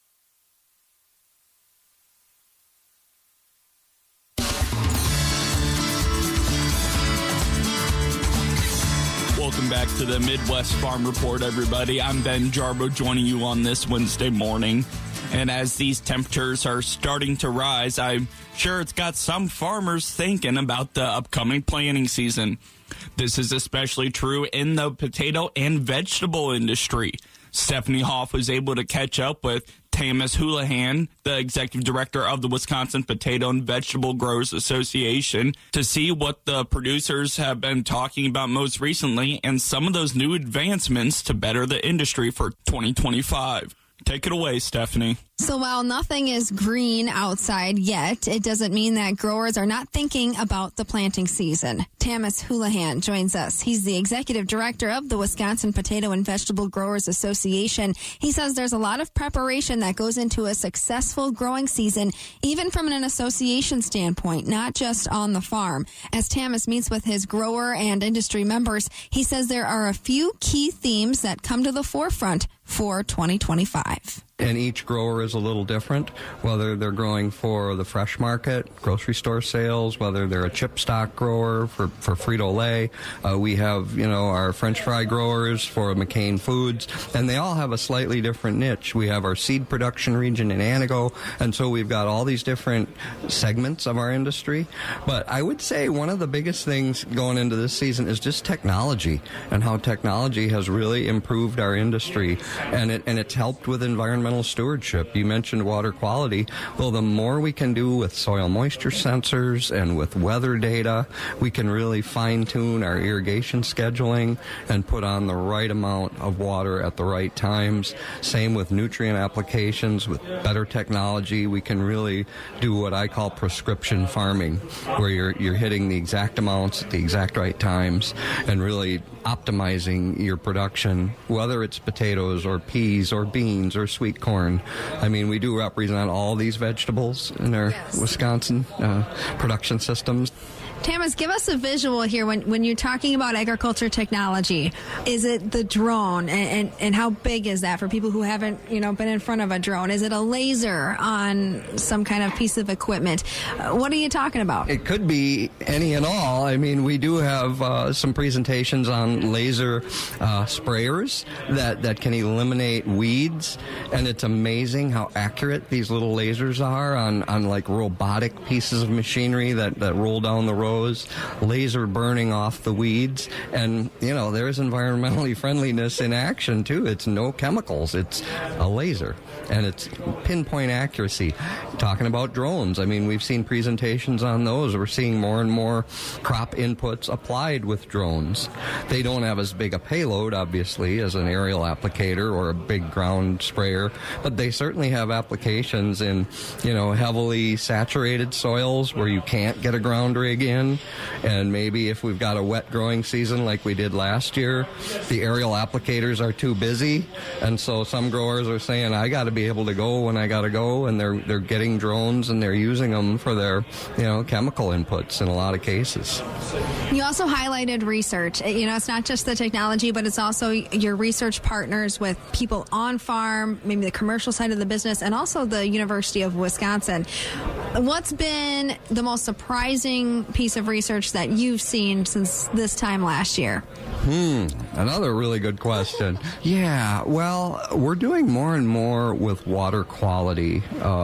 Welcome back to the Midwest Farm Report, everybody. I'm Ben Jarbo joining you on this Wednesday morning. And as these temperatures are starting to rise, I'm sure it's got some farmers thinking about the upcoming planting season. This is especially true in the potato and vegetable industry. Stephanie Hoff was able to catch up with Tamas Houlihan, the executive director of the Wisconsin Potato and Vegetable Growers Association, to see what the producers have been talking about most recently and some of those new advancements to better the industry for 2025. Take it away, Stephanie. So while nothing is green outside yet, it doesn't mean that growers are not thinking about the planting season. Tamas Houlihan joins us. He's the executive director of the Wisconsin Potato and Vegetable Growers Association. He says there's a lot of preparation that goes into a successful growing season, even from an association standpoint, not just on the farm. As Tamas meets with his grower and industry members, he says there are a few key themes that come to the forefront for 2025. And each grower is a little different, whether they're growing for the fresh market, grocery store sales, whether they're a chip stock grower for Frito-Lay. We have, our French fry growers for McCain Foods, and they all have a slightly different niche. We have our seed production region in Anago, and so we've got all these different segments of our industry. But I would say one of the biggest things going into this season is just technology and how technology has really improved our industry, and it's helped with environmental stewardship. You mentioned water quality. Well, the more we can do with soil moisture sensors and with weather data, we can really fine-tune our irrigation scheduling and put on the right amount of water at the right times. Same with nutrient applications. With better technology, we can really do what I call prescription farming, where you're hitting the exact amounts at the exact right times and really optimizing your production, whether it's potatoes or peas or beans or sweet corn. I mean, we do represent all these vegetables in our Wisconsin production systems. Tamas, give us a visual here when you're talking about agriculture technology. Is it the drone, and how big is that for people who haven't been in front of a drone? Is it a laser on some kind of piece of equipment? What are you talking about? It could be any and all. I mean, we do have some presentations on laser sprayers that can eliminate weeds, and it's amazing how accurate these little lasers are on like robotic pieces of machinery that roll down the road. grows, laser burning off the weeds. And, there's environmentally friendliness in action, too. It's no chemicals. It's a laser. And it's pinpoint accuracy. Talking about drones, we've seen presentations on those. We're seeing more and more crop inputs applied with drones. They don't have as big a payload, obviously, as an aerial applicator or a big ground sprayer, but they certainly have applications in, heavily saturated soils where you can't get a ground rig in. And maybe if we've got a wet growing season like we did last year, the aerial applicators are too busy. And so some growers are saying, I got to be able to go when I got to go, and they're getting drones and they're using them for their, chemical inputs in a lot of cases. You also highlighted research. It's not just the technology, but it's also your research partners with people on farm, maybe the commercial side of the business, and also the University of Wisconsin. What's been the most surprising piece of research that you've seen since this time last year? Another really good question. Yeah, well, we're doing more and more with water quality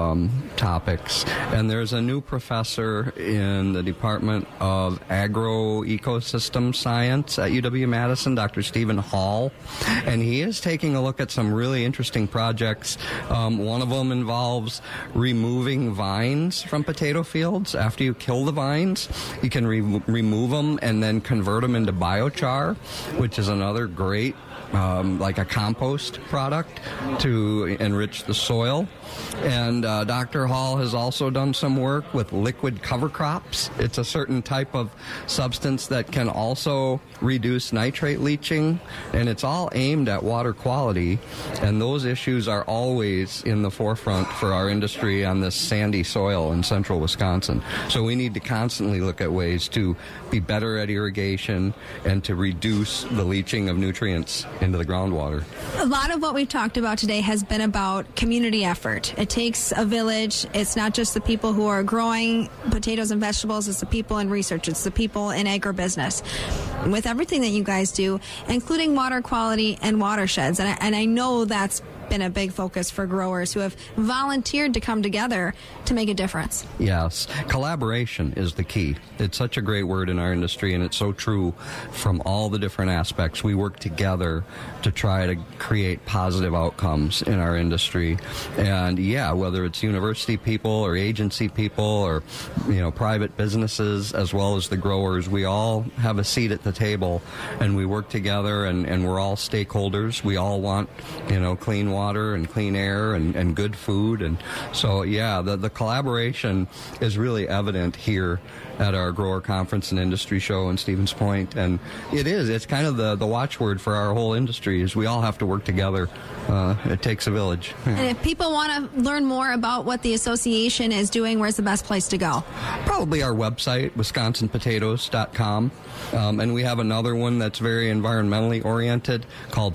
topics, and there's a new professor in the Department of Agroecosystem Science at UW-Madison, Dr. Stephen Hall, and he is taking a look at some really interesting projects. One of them involves removing vines from potato fields. After you kill the vines, you can remove them and then convert them into biochar, which is another great like a compost product to enrich the soil. And Dr. Hall has also done some work with liquid cover crops. It's a certain type of substance that can also reduce nitrate leaching, and it's all aimed at water quality. And those issues are always in the forefront for our industry on this sandy soil in central Wisconsin. So we need to constantly look at ways to be better at irrigation and to reduce the leaching of nutrients into the groundwater. A lot of what we've talked about today has been about community effort. It takes a village. It's not just the people who are growing potatoes and vegetables. It's the people in research. It's the people in agribusiness. With everything that you guys do, including water quality and watersheds, and I know that's been a big focus for growers who have volunteered to come together to make a difference. Yes. Collaboration is the key. It's such a great word in our industry, and it's so true from all the different aspects. We work together to try to create positive outcomes in our industry. And yeah, whether it's university people or agency people or, private businesses as well as the growers, we all have a seat at the table and we work together, and we're all stakeholders. We all want, clean water and clean air and good food. And so, yeah, the collaboration is really evident here at our grower conference and industry show in Stevens Point. And it's kind of the watchword for our whole industry is we all have to work together. It takes a village. Yeah. And if people want to learn more about what the association is doing, where's the best place to go? Probably our website, wisconsinpotatoes.com. And we have another one that's very environmentally oriented called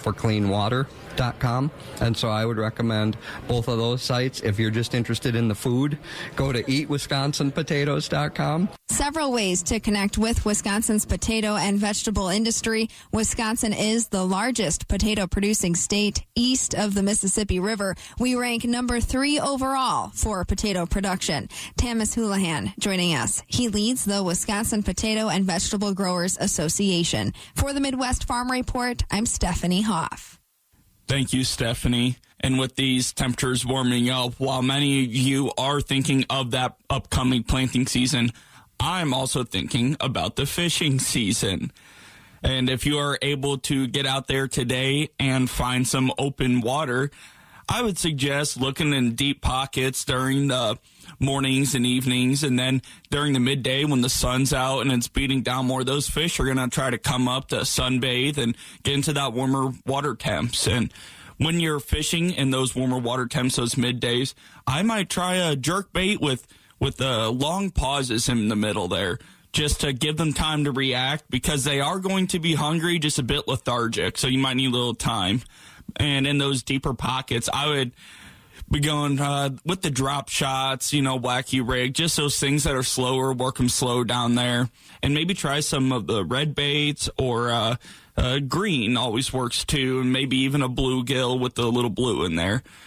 farmersforcleanwater.com. And so I would recommend both of those sites. If you're just interested in the food, go to eatwisconsinpotatoes.com. Several ways to connect with Wisconsin's potato and vegetable industry. Wisconsin is the largest potato producing state east of the Mississippi River. We rank number 3 overall for potato production. Tamas Houlihan joining us. He leads the Wisconsin Potato and Vegetable Growers Association. For the Midwest Farm Report, I'm Stephanie Hoff. Thank you, Stephanie. And with these temperatures warming up, while many of you are thinking of that upcoming planting season, I'm also thinking about the fishing season. And if you are able to get out there today and find some open water, I would suggest looking in deep pockets during the mornings and evenings, and then during the midday when the sun's out and it's beating down more, those fish are going to try to come up to sunbathe and get into that warmer water temps. And when you're fishing in those warmer water temps, those middays, I might try a jerk bait with the long pauses in the middle there, just to give them time to react, because they are going to be hungry, just a bit lethargic, so you might need a little time. And in those deeper pockets, I would be going with the drop shots, wacky rig, just those things that are slower, work them slow down there. And maybe try some of the red baits, or green always works too, and maybe even a bluegill with the little blue in there.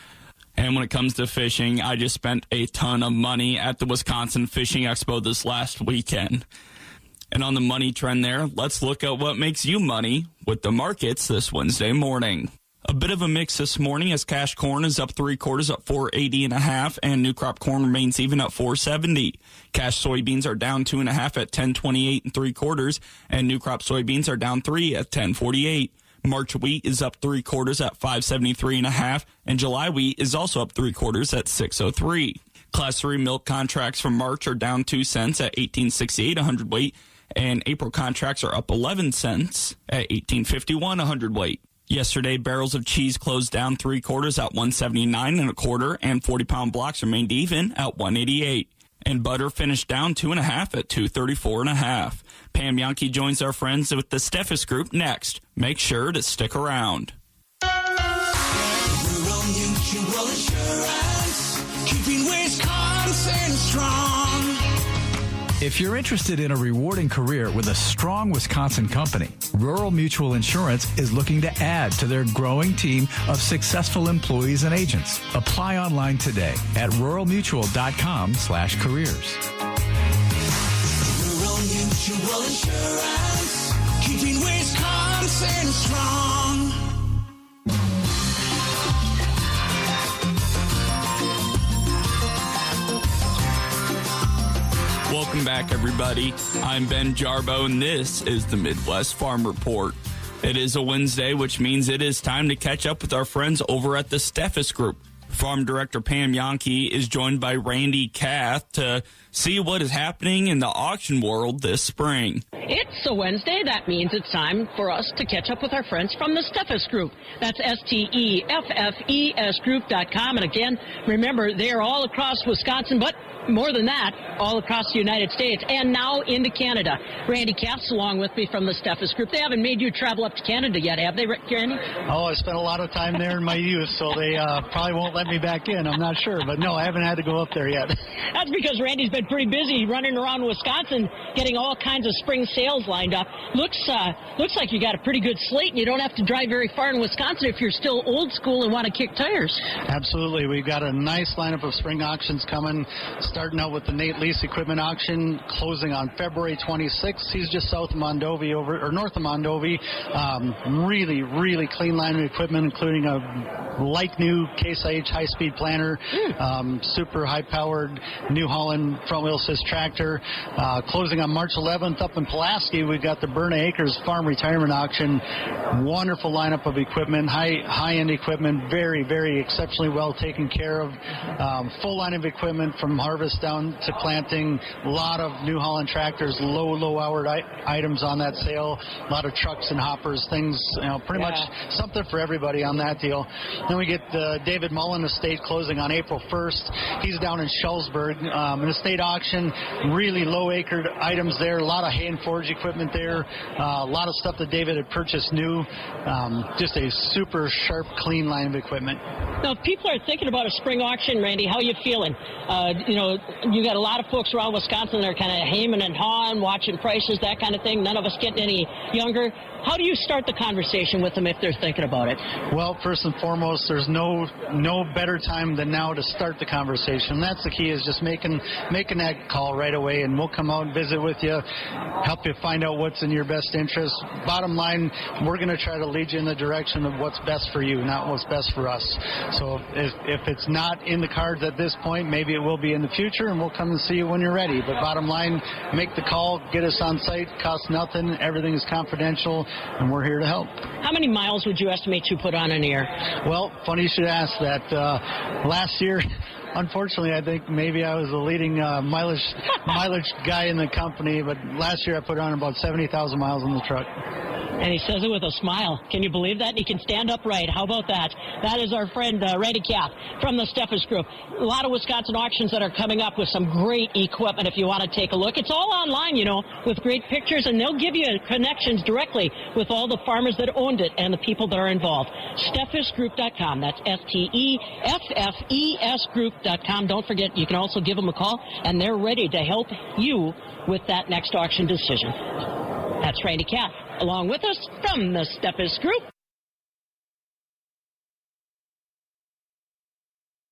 And when it comes to fishing, I just spent a ton of money at the Wisconsin Fishing Expo this last weekend. And on the money trend there, let's look at what makes you money with the markets this Wednesday morning. A bit of a mix this morning as cash corn is up 3/4 at 4.80.5, and new crop corn remains even at 4.70. Cash soybeans are down 2.5 at 10.28 3/4, and new crop soybeans are down 3 at 10.48. March wheat is up 3/4 at 5.73.5, and July wheat is also up 3/4 at 6.03. Class 3 milk contracts for March are down 2 cents at 18.68 a hundredweight, and April contracts are up 11 cents at 18.51 a hundredweight. Yesterday, barrels of cheese closed down 3/4 at 179 1/4, and 40-pound blocks remained even at 188. And butter finished down 2.5 at 234 1/2. Pam Yankee joins our friends with the Steffes Group next. Make sure to stick around. Rural Mutual Insurance, keeping Wisconsin strong. If you're interested in a rewarding career with a strong Wisconsin company, Rural Mutual Insurance is looking to add to their growing team of successful employees and agents. Apply online today at ruralmutual.com/careers. Rural Mutual Insurance, keeping Wisconsin strong. Welcome back, everybody. I'm Ben Jarbo, and this is the Midwest Farm Report. It is a Wednesday, which means it is time to catch up with our friends over at the Steffes Group. Farm Director Pam Yankee is joined by Randy Kath to see what is happening in the auction world this spring. It's a Wednesday. That means it's time for us to catch up with our friends from the Steffes Group. That's STEFFES Group.com. And again, remember, they are all across Wisconsin, but more than that, all across the United States and now into Canada. Randy Kath's along with me from the Steffes Group. They haven't made you travel up to Canada yet, have they, Randy? Oh, I spent a lot of time there in my youth, so they probably won't let me back in. I'm not sure, but no, I haven't had to go up there yet. That's because Randy's been pretty busy running around Wisconsin, getting all kinds of spring sales lined up. Looks like you got a pretty good slate, and you don't have to drive very far in Wisconsin if you're still old school and want to kick tires. Absolutely. We've got a nice lineup of spring auctions coming, starting out with the Nate Lease Equipment Auction, closing on February 26th. He's just south of Mondovi, north of Mondovi. Really, really clean line of equipment, including a like new Case IH high-speed planter, super high-powered New Holland front-wheel assist tractor. Closing on March 11th up in Pulaski, we've got the Berna Acres Farm Retirement Auction. Wonderful lineup of equipment, high-end equipment, very, very exceptionally well taken care of. Full line of equipment from harvest down to planting. A lot of New Holland tractors, low-hour items on that sale. A lot of trucks and hoppers, things, pretty much something for everybody on that deal. Then we get the David Mullen Estate closing on April 1st. He's down in Schulzberg. An estate auction, really low-acred items there. A lot of hay and forage equipment there. A lot of stuff that David had purchased new. Just a super sharp, clean line of equipment. Now, if people are thinking about a spring auction, Randy, how are you feeling? You got a lot of folks around Wisconsin that are kind of hemming and hawing, watching prices, that kind of thing. None of us getting any younger. How do you start the conversation with them if they're thinking about it? Well, first and foremost, there's no better time than now to start the conversation. That's the key, is just making that call right away, and we'll come out and visit with you, help you find out what's in your best interest. Bottom line, we're going to try to lead you in the direction of what's best for you, not what's best for us. So if it's not in the cards at this point, maybe it will be in the future, and we'll come and see you when you're ready. But bottom line, make the call, get us on site, costs nothing, everything is confidential, and we're here to help. How many miles would you estimate you put on an air? Well, funny you should ask that. Last year, unfortunately, I think maybe I was the leading mileage guy in the company, but last year I put on about 70,000 miles on the truck. And he says it with a smile. Can you believe that? He can stand upright. How about that? That is our friend Randy Kath from the Steffes Group. A lot of Wisconsin auctions that are coming up with some great equipment if you want to take a look. It's all online, with great pictures, and they'll give you connections directly with all the farmers that owned it and the people that are involved. SteffesGroup.com. That's STEFFES Group.com. Don't forget, you can also give them a call, and they're ready to help you with that next auction decision. That's Randy Kath, along with us from the Steffes Group.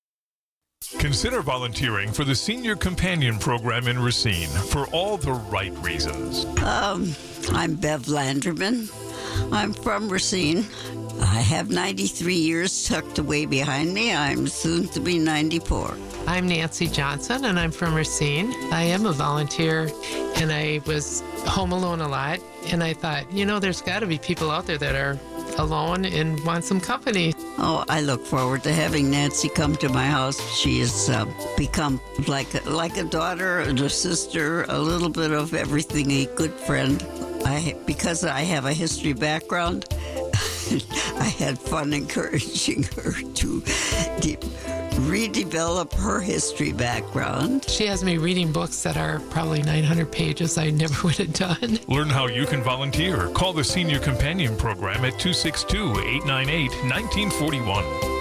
Consider volunteering for the Senior Companion Program in Racine for all the right reasons. I'm Bev Landerman. I'm from Racine. I have 93 years tucked away behind me. I'm soon to be 94. I'm Nancy Johnson, and I'm from Racine. I am a volunteer, and I was home alone a lot, and I thought, there's got to be people out there that are alone and want some company. Oh, I look forward to having Nancy come to my house. She has become like a daughter and a sister, a little bit of everything, a good friend. Because I have a history background, I had fun encouraging her to redevelop her history background. She has me reading books that are probably 900 pages I never would have done. Learn how you can volunteer. Call the Senior Companion Program at 262-898-1941.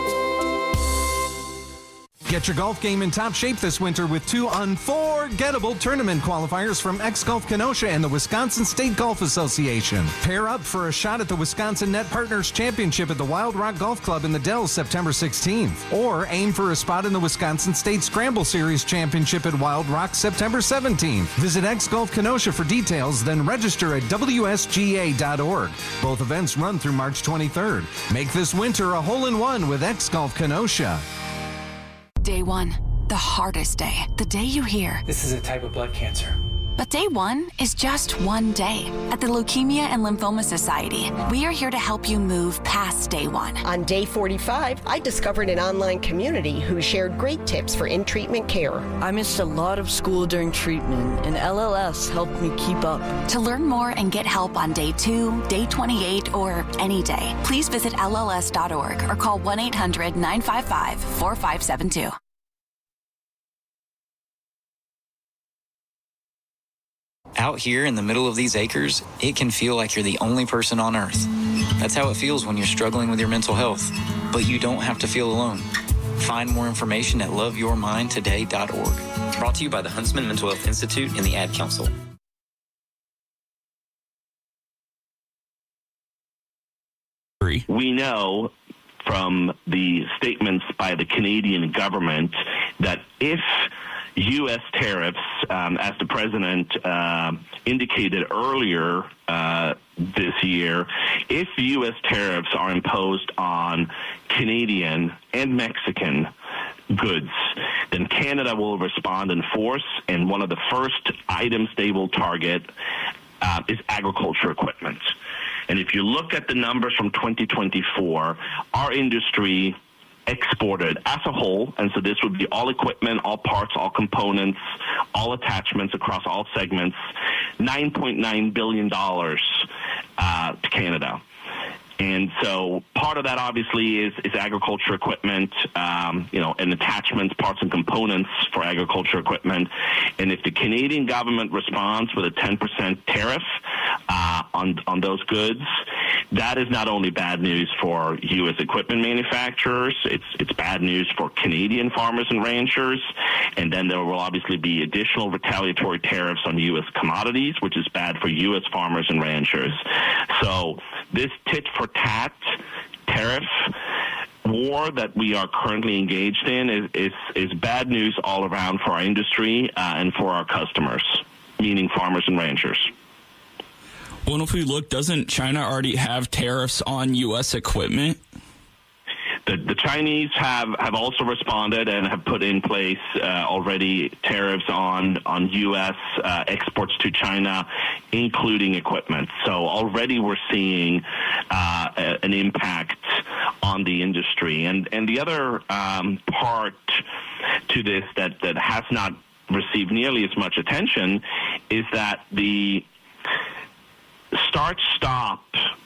Get your golf game in top shape this winter with 2 unforgettable tournament qualifiers from X-Golf Kenosha and the Wisconsin State Golf Association. Pair up for a shot at the Wisconsin Net Partners Championship at the Wild Rock Golf Club in the Dells September 16th. Or aim for a spot in the Wisconsin State Scramble Series Championship at Wild Rock September 17th. Visit X-Golf Kenosha for details, then register at WSGA.org. Both events run through March 23rd. Make this winter a hole-in-one with X-Golf Kenosha. Day 1, the hardest day. The day you hear, this is a type of blood cancer. But day 1 is just one day. At the Leukemia and Lymphoma Society, we are here to help you move past day 1. On day 45, I discovered an online community who shared great tips for in-treatment care. I missed a lot of school during treatment, and LLS helped me keep up. To learn more and get help on day 2, day 28, or any day, please visit LLS.org or call 1-800-955-4572. Out here in the middle of these acres, it can feel like you're the only person on Earth. That's how it feels when you're struggling with your mental health. But you don't have to feel alone. Find more information at loveyourmindtoday.org. Brought to you by the Huntsman Mental Health Institute and the Ad Council. We know from the statements by the Canadian government that if U.S. tariffs, as the president indicated earlier this year, if U.S. tariffs are imposed on Canadian and Mexican goods, then Canada will respond in force, and one of the first items they will target is agriculture equipment. And if you look at the numbers from 2024, our industry exported as a whole, and so this would be all equipment, all parts, all components, all attachments across all segments, $9.9 billion to Canada. And so part of that obviously is agriculture equipment, and attachments, parts and components for agriculture equipment. And if the Canadian government responds with a 10% tariff on those goods, that is not only bad news for U.S. equipment manufacturers, it's bad news for Canadian farmers and ranchers. And then there will obviously be additional retaliatory tariffs on U.S. commodities, which is bad for U.S. farmers and ranchers. So this tit-for-tat tariff war that we are currently engaged in is bad news all around for our industry and for our customers, meaning farmers and ranchers. Well, if we look, doesn't China already have tariffs on U.S. equipment? The Chinese have also responded and have put in place already tariffs on U.S. exports to China, including equipment. So already we're seeing an impact on the industry. And the other part to this that has not received nearly as much attention is that the start-stop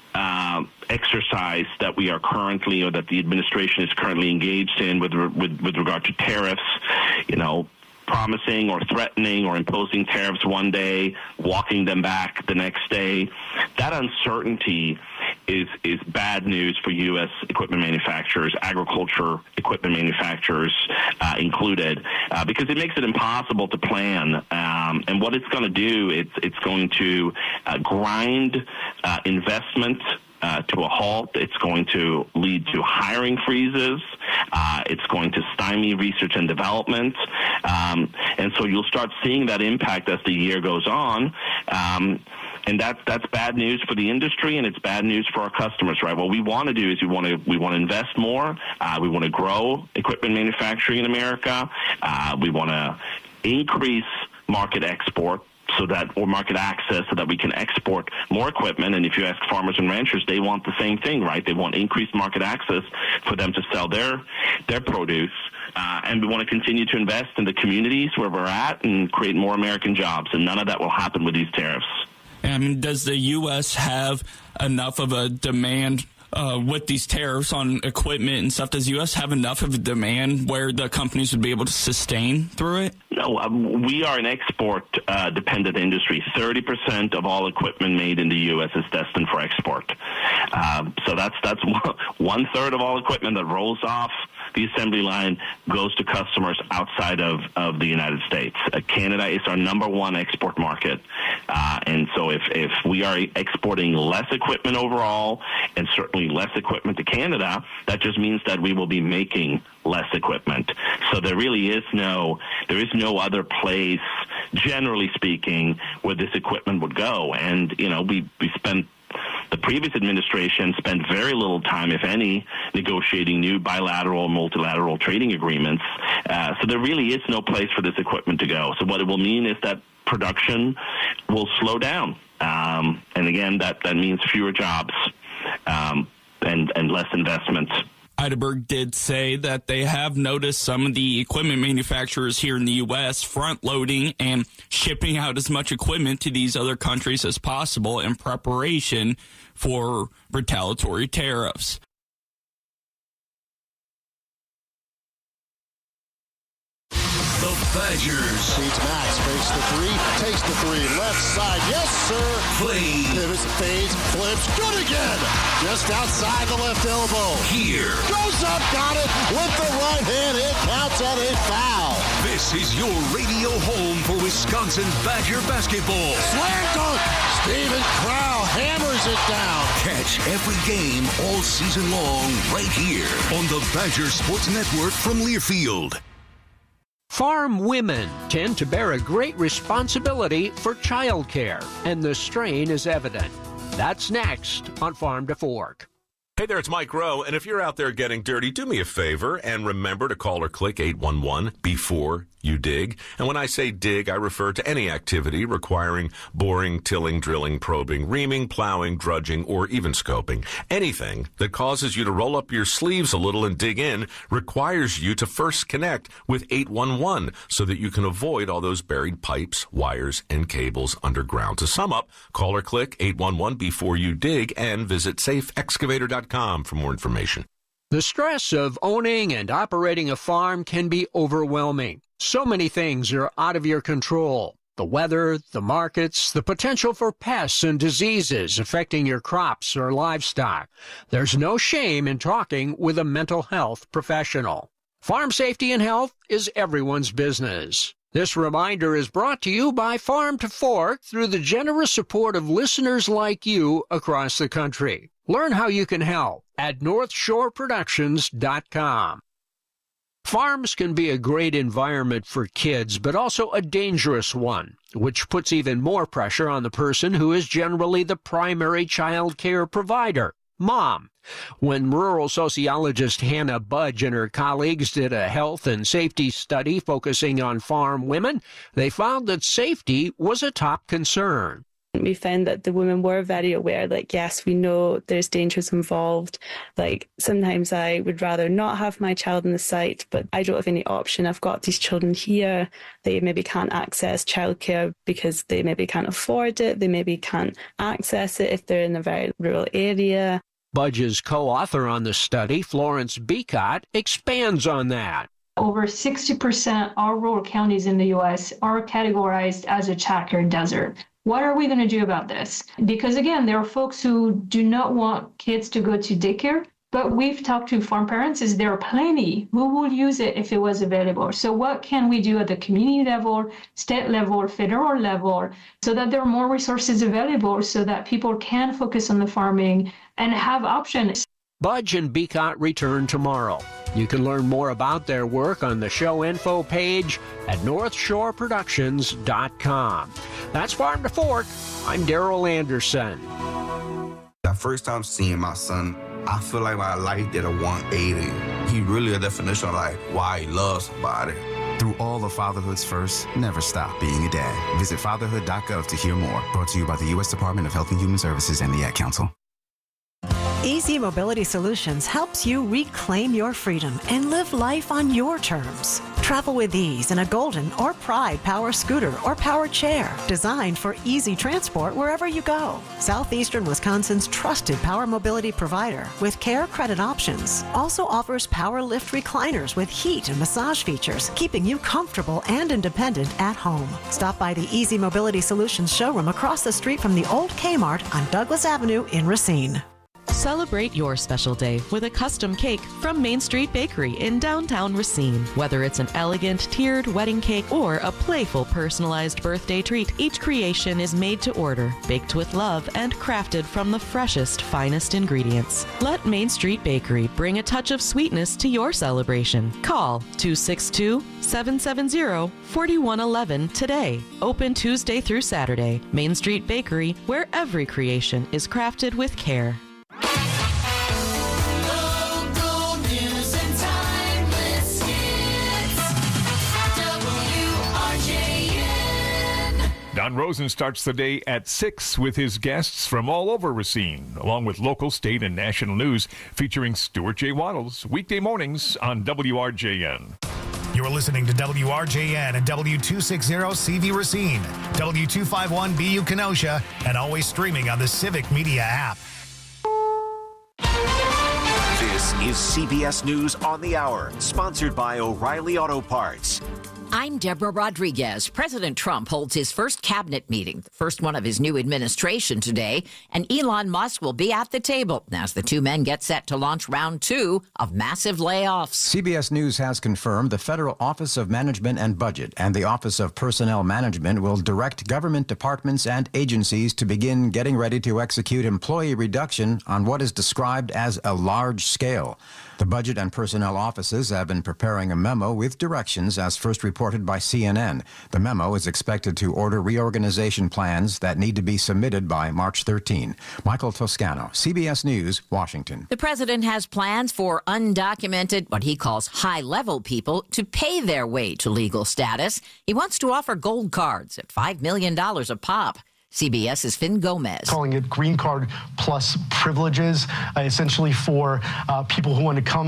exercise that we are currently, or that the administration is currently engaged in with regard to tariffs, promising or threatening or imposing tariffs one day, walking them back the next day, that uncertainty is bad news for U.S. equipment manufacturers, agriculture equipment manufacturers included, because it makes it impossible to plan. And what it's going to do, it's going to grind investment to a halt. It's going to lead to hiring freezes. It's going to stymie research and development. And so you'll start seeing that impact as the year goes on. And that's bad news for the industry, and it's bad news for our customers, right? What we want to do is we want to invest more. We want to grow equipment manufacturing in America. We want to increase market export or market access so that we can export more equipment. And if you ask farmers and ranchers, they want the same thing, right? They want increased market access for them to sell their produce. And we want to continue to invest in the communities where we're at and create more American jobs. And none of that will happen with these tariffs. I mean, does the U.S. have enough of a demand with these tariffs on equipment and stuff? Does the U.S. have enough of a demand where the companies would be able to sustain through it? No, we are an export-dependent industry. 30% of all equipment made in the U.S. is destined for export. So that's 1/3 of all equipment that rolls off the assembly line goes to customers outside of the United States. Canada is our #1 export market. And so if we are exporting less equipment overall, and certainly less equipment to Canada, that just means that we will be making less equipment. So there really is no other place, generally speaking, where this equipment would go. And, the previous administration spent very little time, if any, negotiating new bilateral, multilateral trading agreements. So there really is no place for this equipment to go. So what it will mean is that production will slow down. And again, that means fewer jobs and less investment. Heidelberg did say that they have noticed some of the equipment manufacturers here in the U.S. front-loading and shipping out as much equipment to these other countries as possible in preparation for retaliatory tariffs. The Badgers. Feeds Max, fakes the three, takes the three, left side, yes sir. Play. Pivots, fades, flips, good again. Just outside the left elbow. Here. Goes up, got it with the right hand. It counts at a foul. This is your radio home for Wisconsin Badger basketball. Slam dunk. Steven Crow hammers it down. Catch every game all season long right here on the Badger Sports Network from Learfield. Farm women tend to bear a great responsibility for childcare, and the strain is evident. That's next on Farm to Fork. Hey there, it's Mike Rowe, and if you're out there getting dirty, do me a favor and remember to call or click 811 before you dig. And when I say dig, I refer to any activity requiring boring, tilling, drilling, probing, reaming, plowing, drudging, or even scoping. Anything that causes you to roll up your sleeves a little and dig in requires you to first connect with 811 so that you can avoid all those buried pipes, wires, and cables underground. To sum up, call or click 811 before you dig and visit safeexcavator.com for more information. The stress of owning and operating a farm can be overwhelming. So many things are out of your control. The weather, the markets, the potential for pests and diseases affecting your crops or livestock. There's no shame in talking with a mental health professional. Farm safety and health is everyone's business. This reminder is brought to you by Farm to Fork through the generous support of listeners like you across the country. Learn how you can help at NorthshoreProductions.com. Farms can be a great environment for kids, but also a dangerous one, which puts even more pressure on the person who is generally the primary child care provider, mom. When rural sociologist Hannah Budge and her colleagues did a health and safety study focusing on farm women, they found that safety was a top concern. We found that the women were very aware, like, yes, we know there's dangers involved. Like, sometimes I would rather not have my child in the site, but I don't have any option. I've got these children here. They maybe can't access childcare because they maybe can't afford it. They maybe can't access it if they're in a very rural area. Budge's co-author on the study, Florence Beacott, expands on that. Over 60% of all rural counties in the U.S. are categorized as a childcare desert. What are we going to do about this? Because again, there are folks who do not want kids to go to daycare. But we've talked to farm parents, is there are plenty who will use it if it was available. So what can we do at the community level, state level, federal level, so that there are more resources available so that people can focus on the farming and have options? Budge and Beacott return tomorrow. You can learn more about their work on the show info page at northshoreproductions.com. That's Farm to Fork. I'm Daryl Anderson. That first time seeing my son, I feel like my life did a 180. He really a definition of like why he loves somebody. Through all of fatherhood's first, never stop being a dad. Visit fatherhood.gov to hear more. Brought to you by the U.S. Department of Health and Human Services and the Ad Council. Easy Mobility Solutions helps you reclaim your freedom and live life on your terms. Travel with ease in a Golden or Pride power scooter or power chair designed for easy transport wherever you go. Southeastern Wisconsin's trusted power mobility provider with care credit options also offers power lift recliners with heat and massage features, keeping you comfortable and independent at home. Stop by the Easy Mobility Solutions showroom across the street from the old Kmart on Douglas Avenue in Racine. Celebrate your special day with a custom cake from Main Street Bakery in downtown Racine. Whether it's an elegant tiered wedding cake or a playful personalized birthday treat, each creation is made to order, baked with love, and crafted from the freshest, finest ingredients. Let Main Street Bakery bring a touch of sweetness to your celebration. Call 262-770-4111 today. Open Tuesday through Saturday. Main Street Bakery, where every creation is crafted with care. Don Rosen starts the day at 6 with his guests from all over Racine, along with local, state, and national news featuring Stuart J. Waddles, weekday mornings on WRJN. You're listening to WRJN and W260CV Racine, W251BU Kenosha, and always streaming on the Civic Media app. This is CBS News on the Hour, sponsored by O'Reilly Auto Parts. I'm Deborah Rodriguez. President Trump holds his first cabinet meeting, the first one of his new administration today, and Elon Musk will be at the table as the two men get set to launch round 2 of massive layoffs. CBS News has confirmed the Federal Office of Management and Budget and the Office of Personnel Management will direct government departments and agencies to begin getting ready to execute employee reduction on what is described as a large scale. The Budget and Personnel Offices have been preparing a memo with directions as first reported by CNN. The memo is expected to order reorganization plans that need to be submitted by March 13. Michael Toscano, CBS News, Washington. The president has plans for undocumented, what he calls high-level people, to pay their way to legal status. He wants to offer gold cards at $5 million a pop. CBS's Finn Gomez. Calling it green card plus privileges, essentially for people who want to come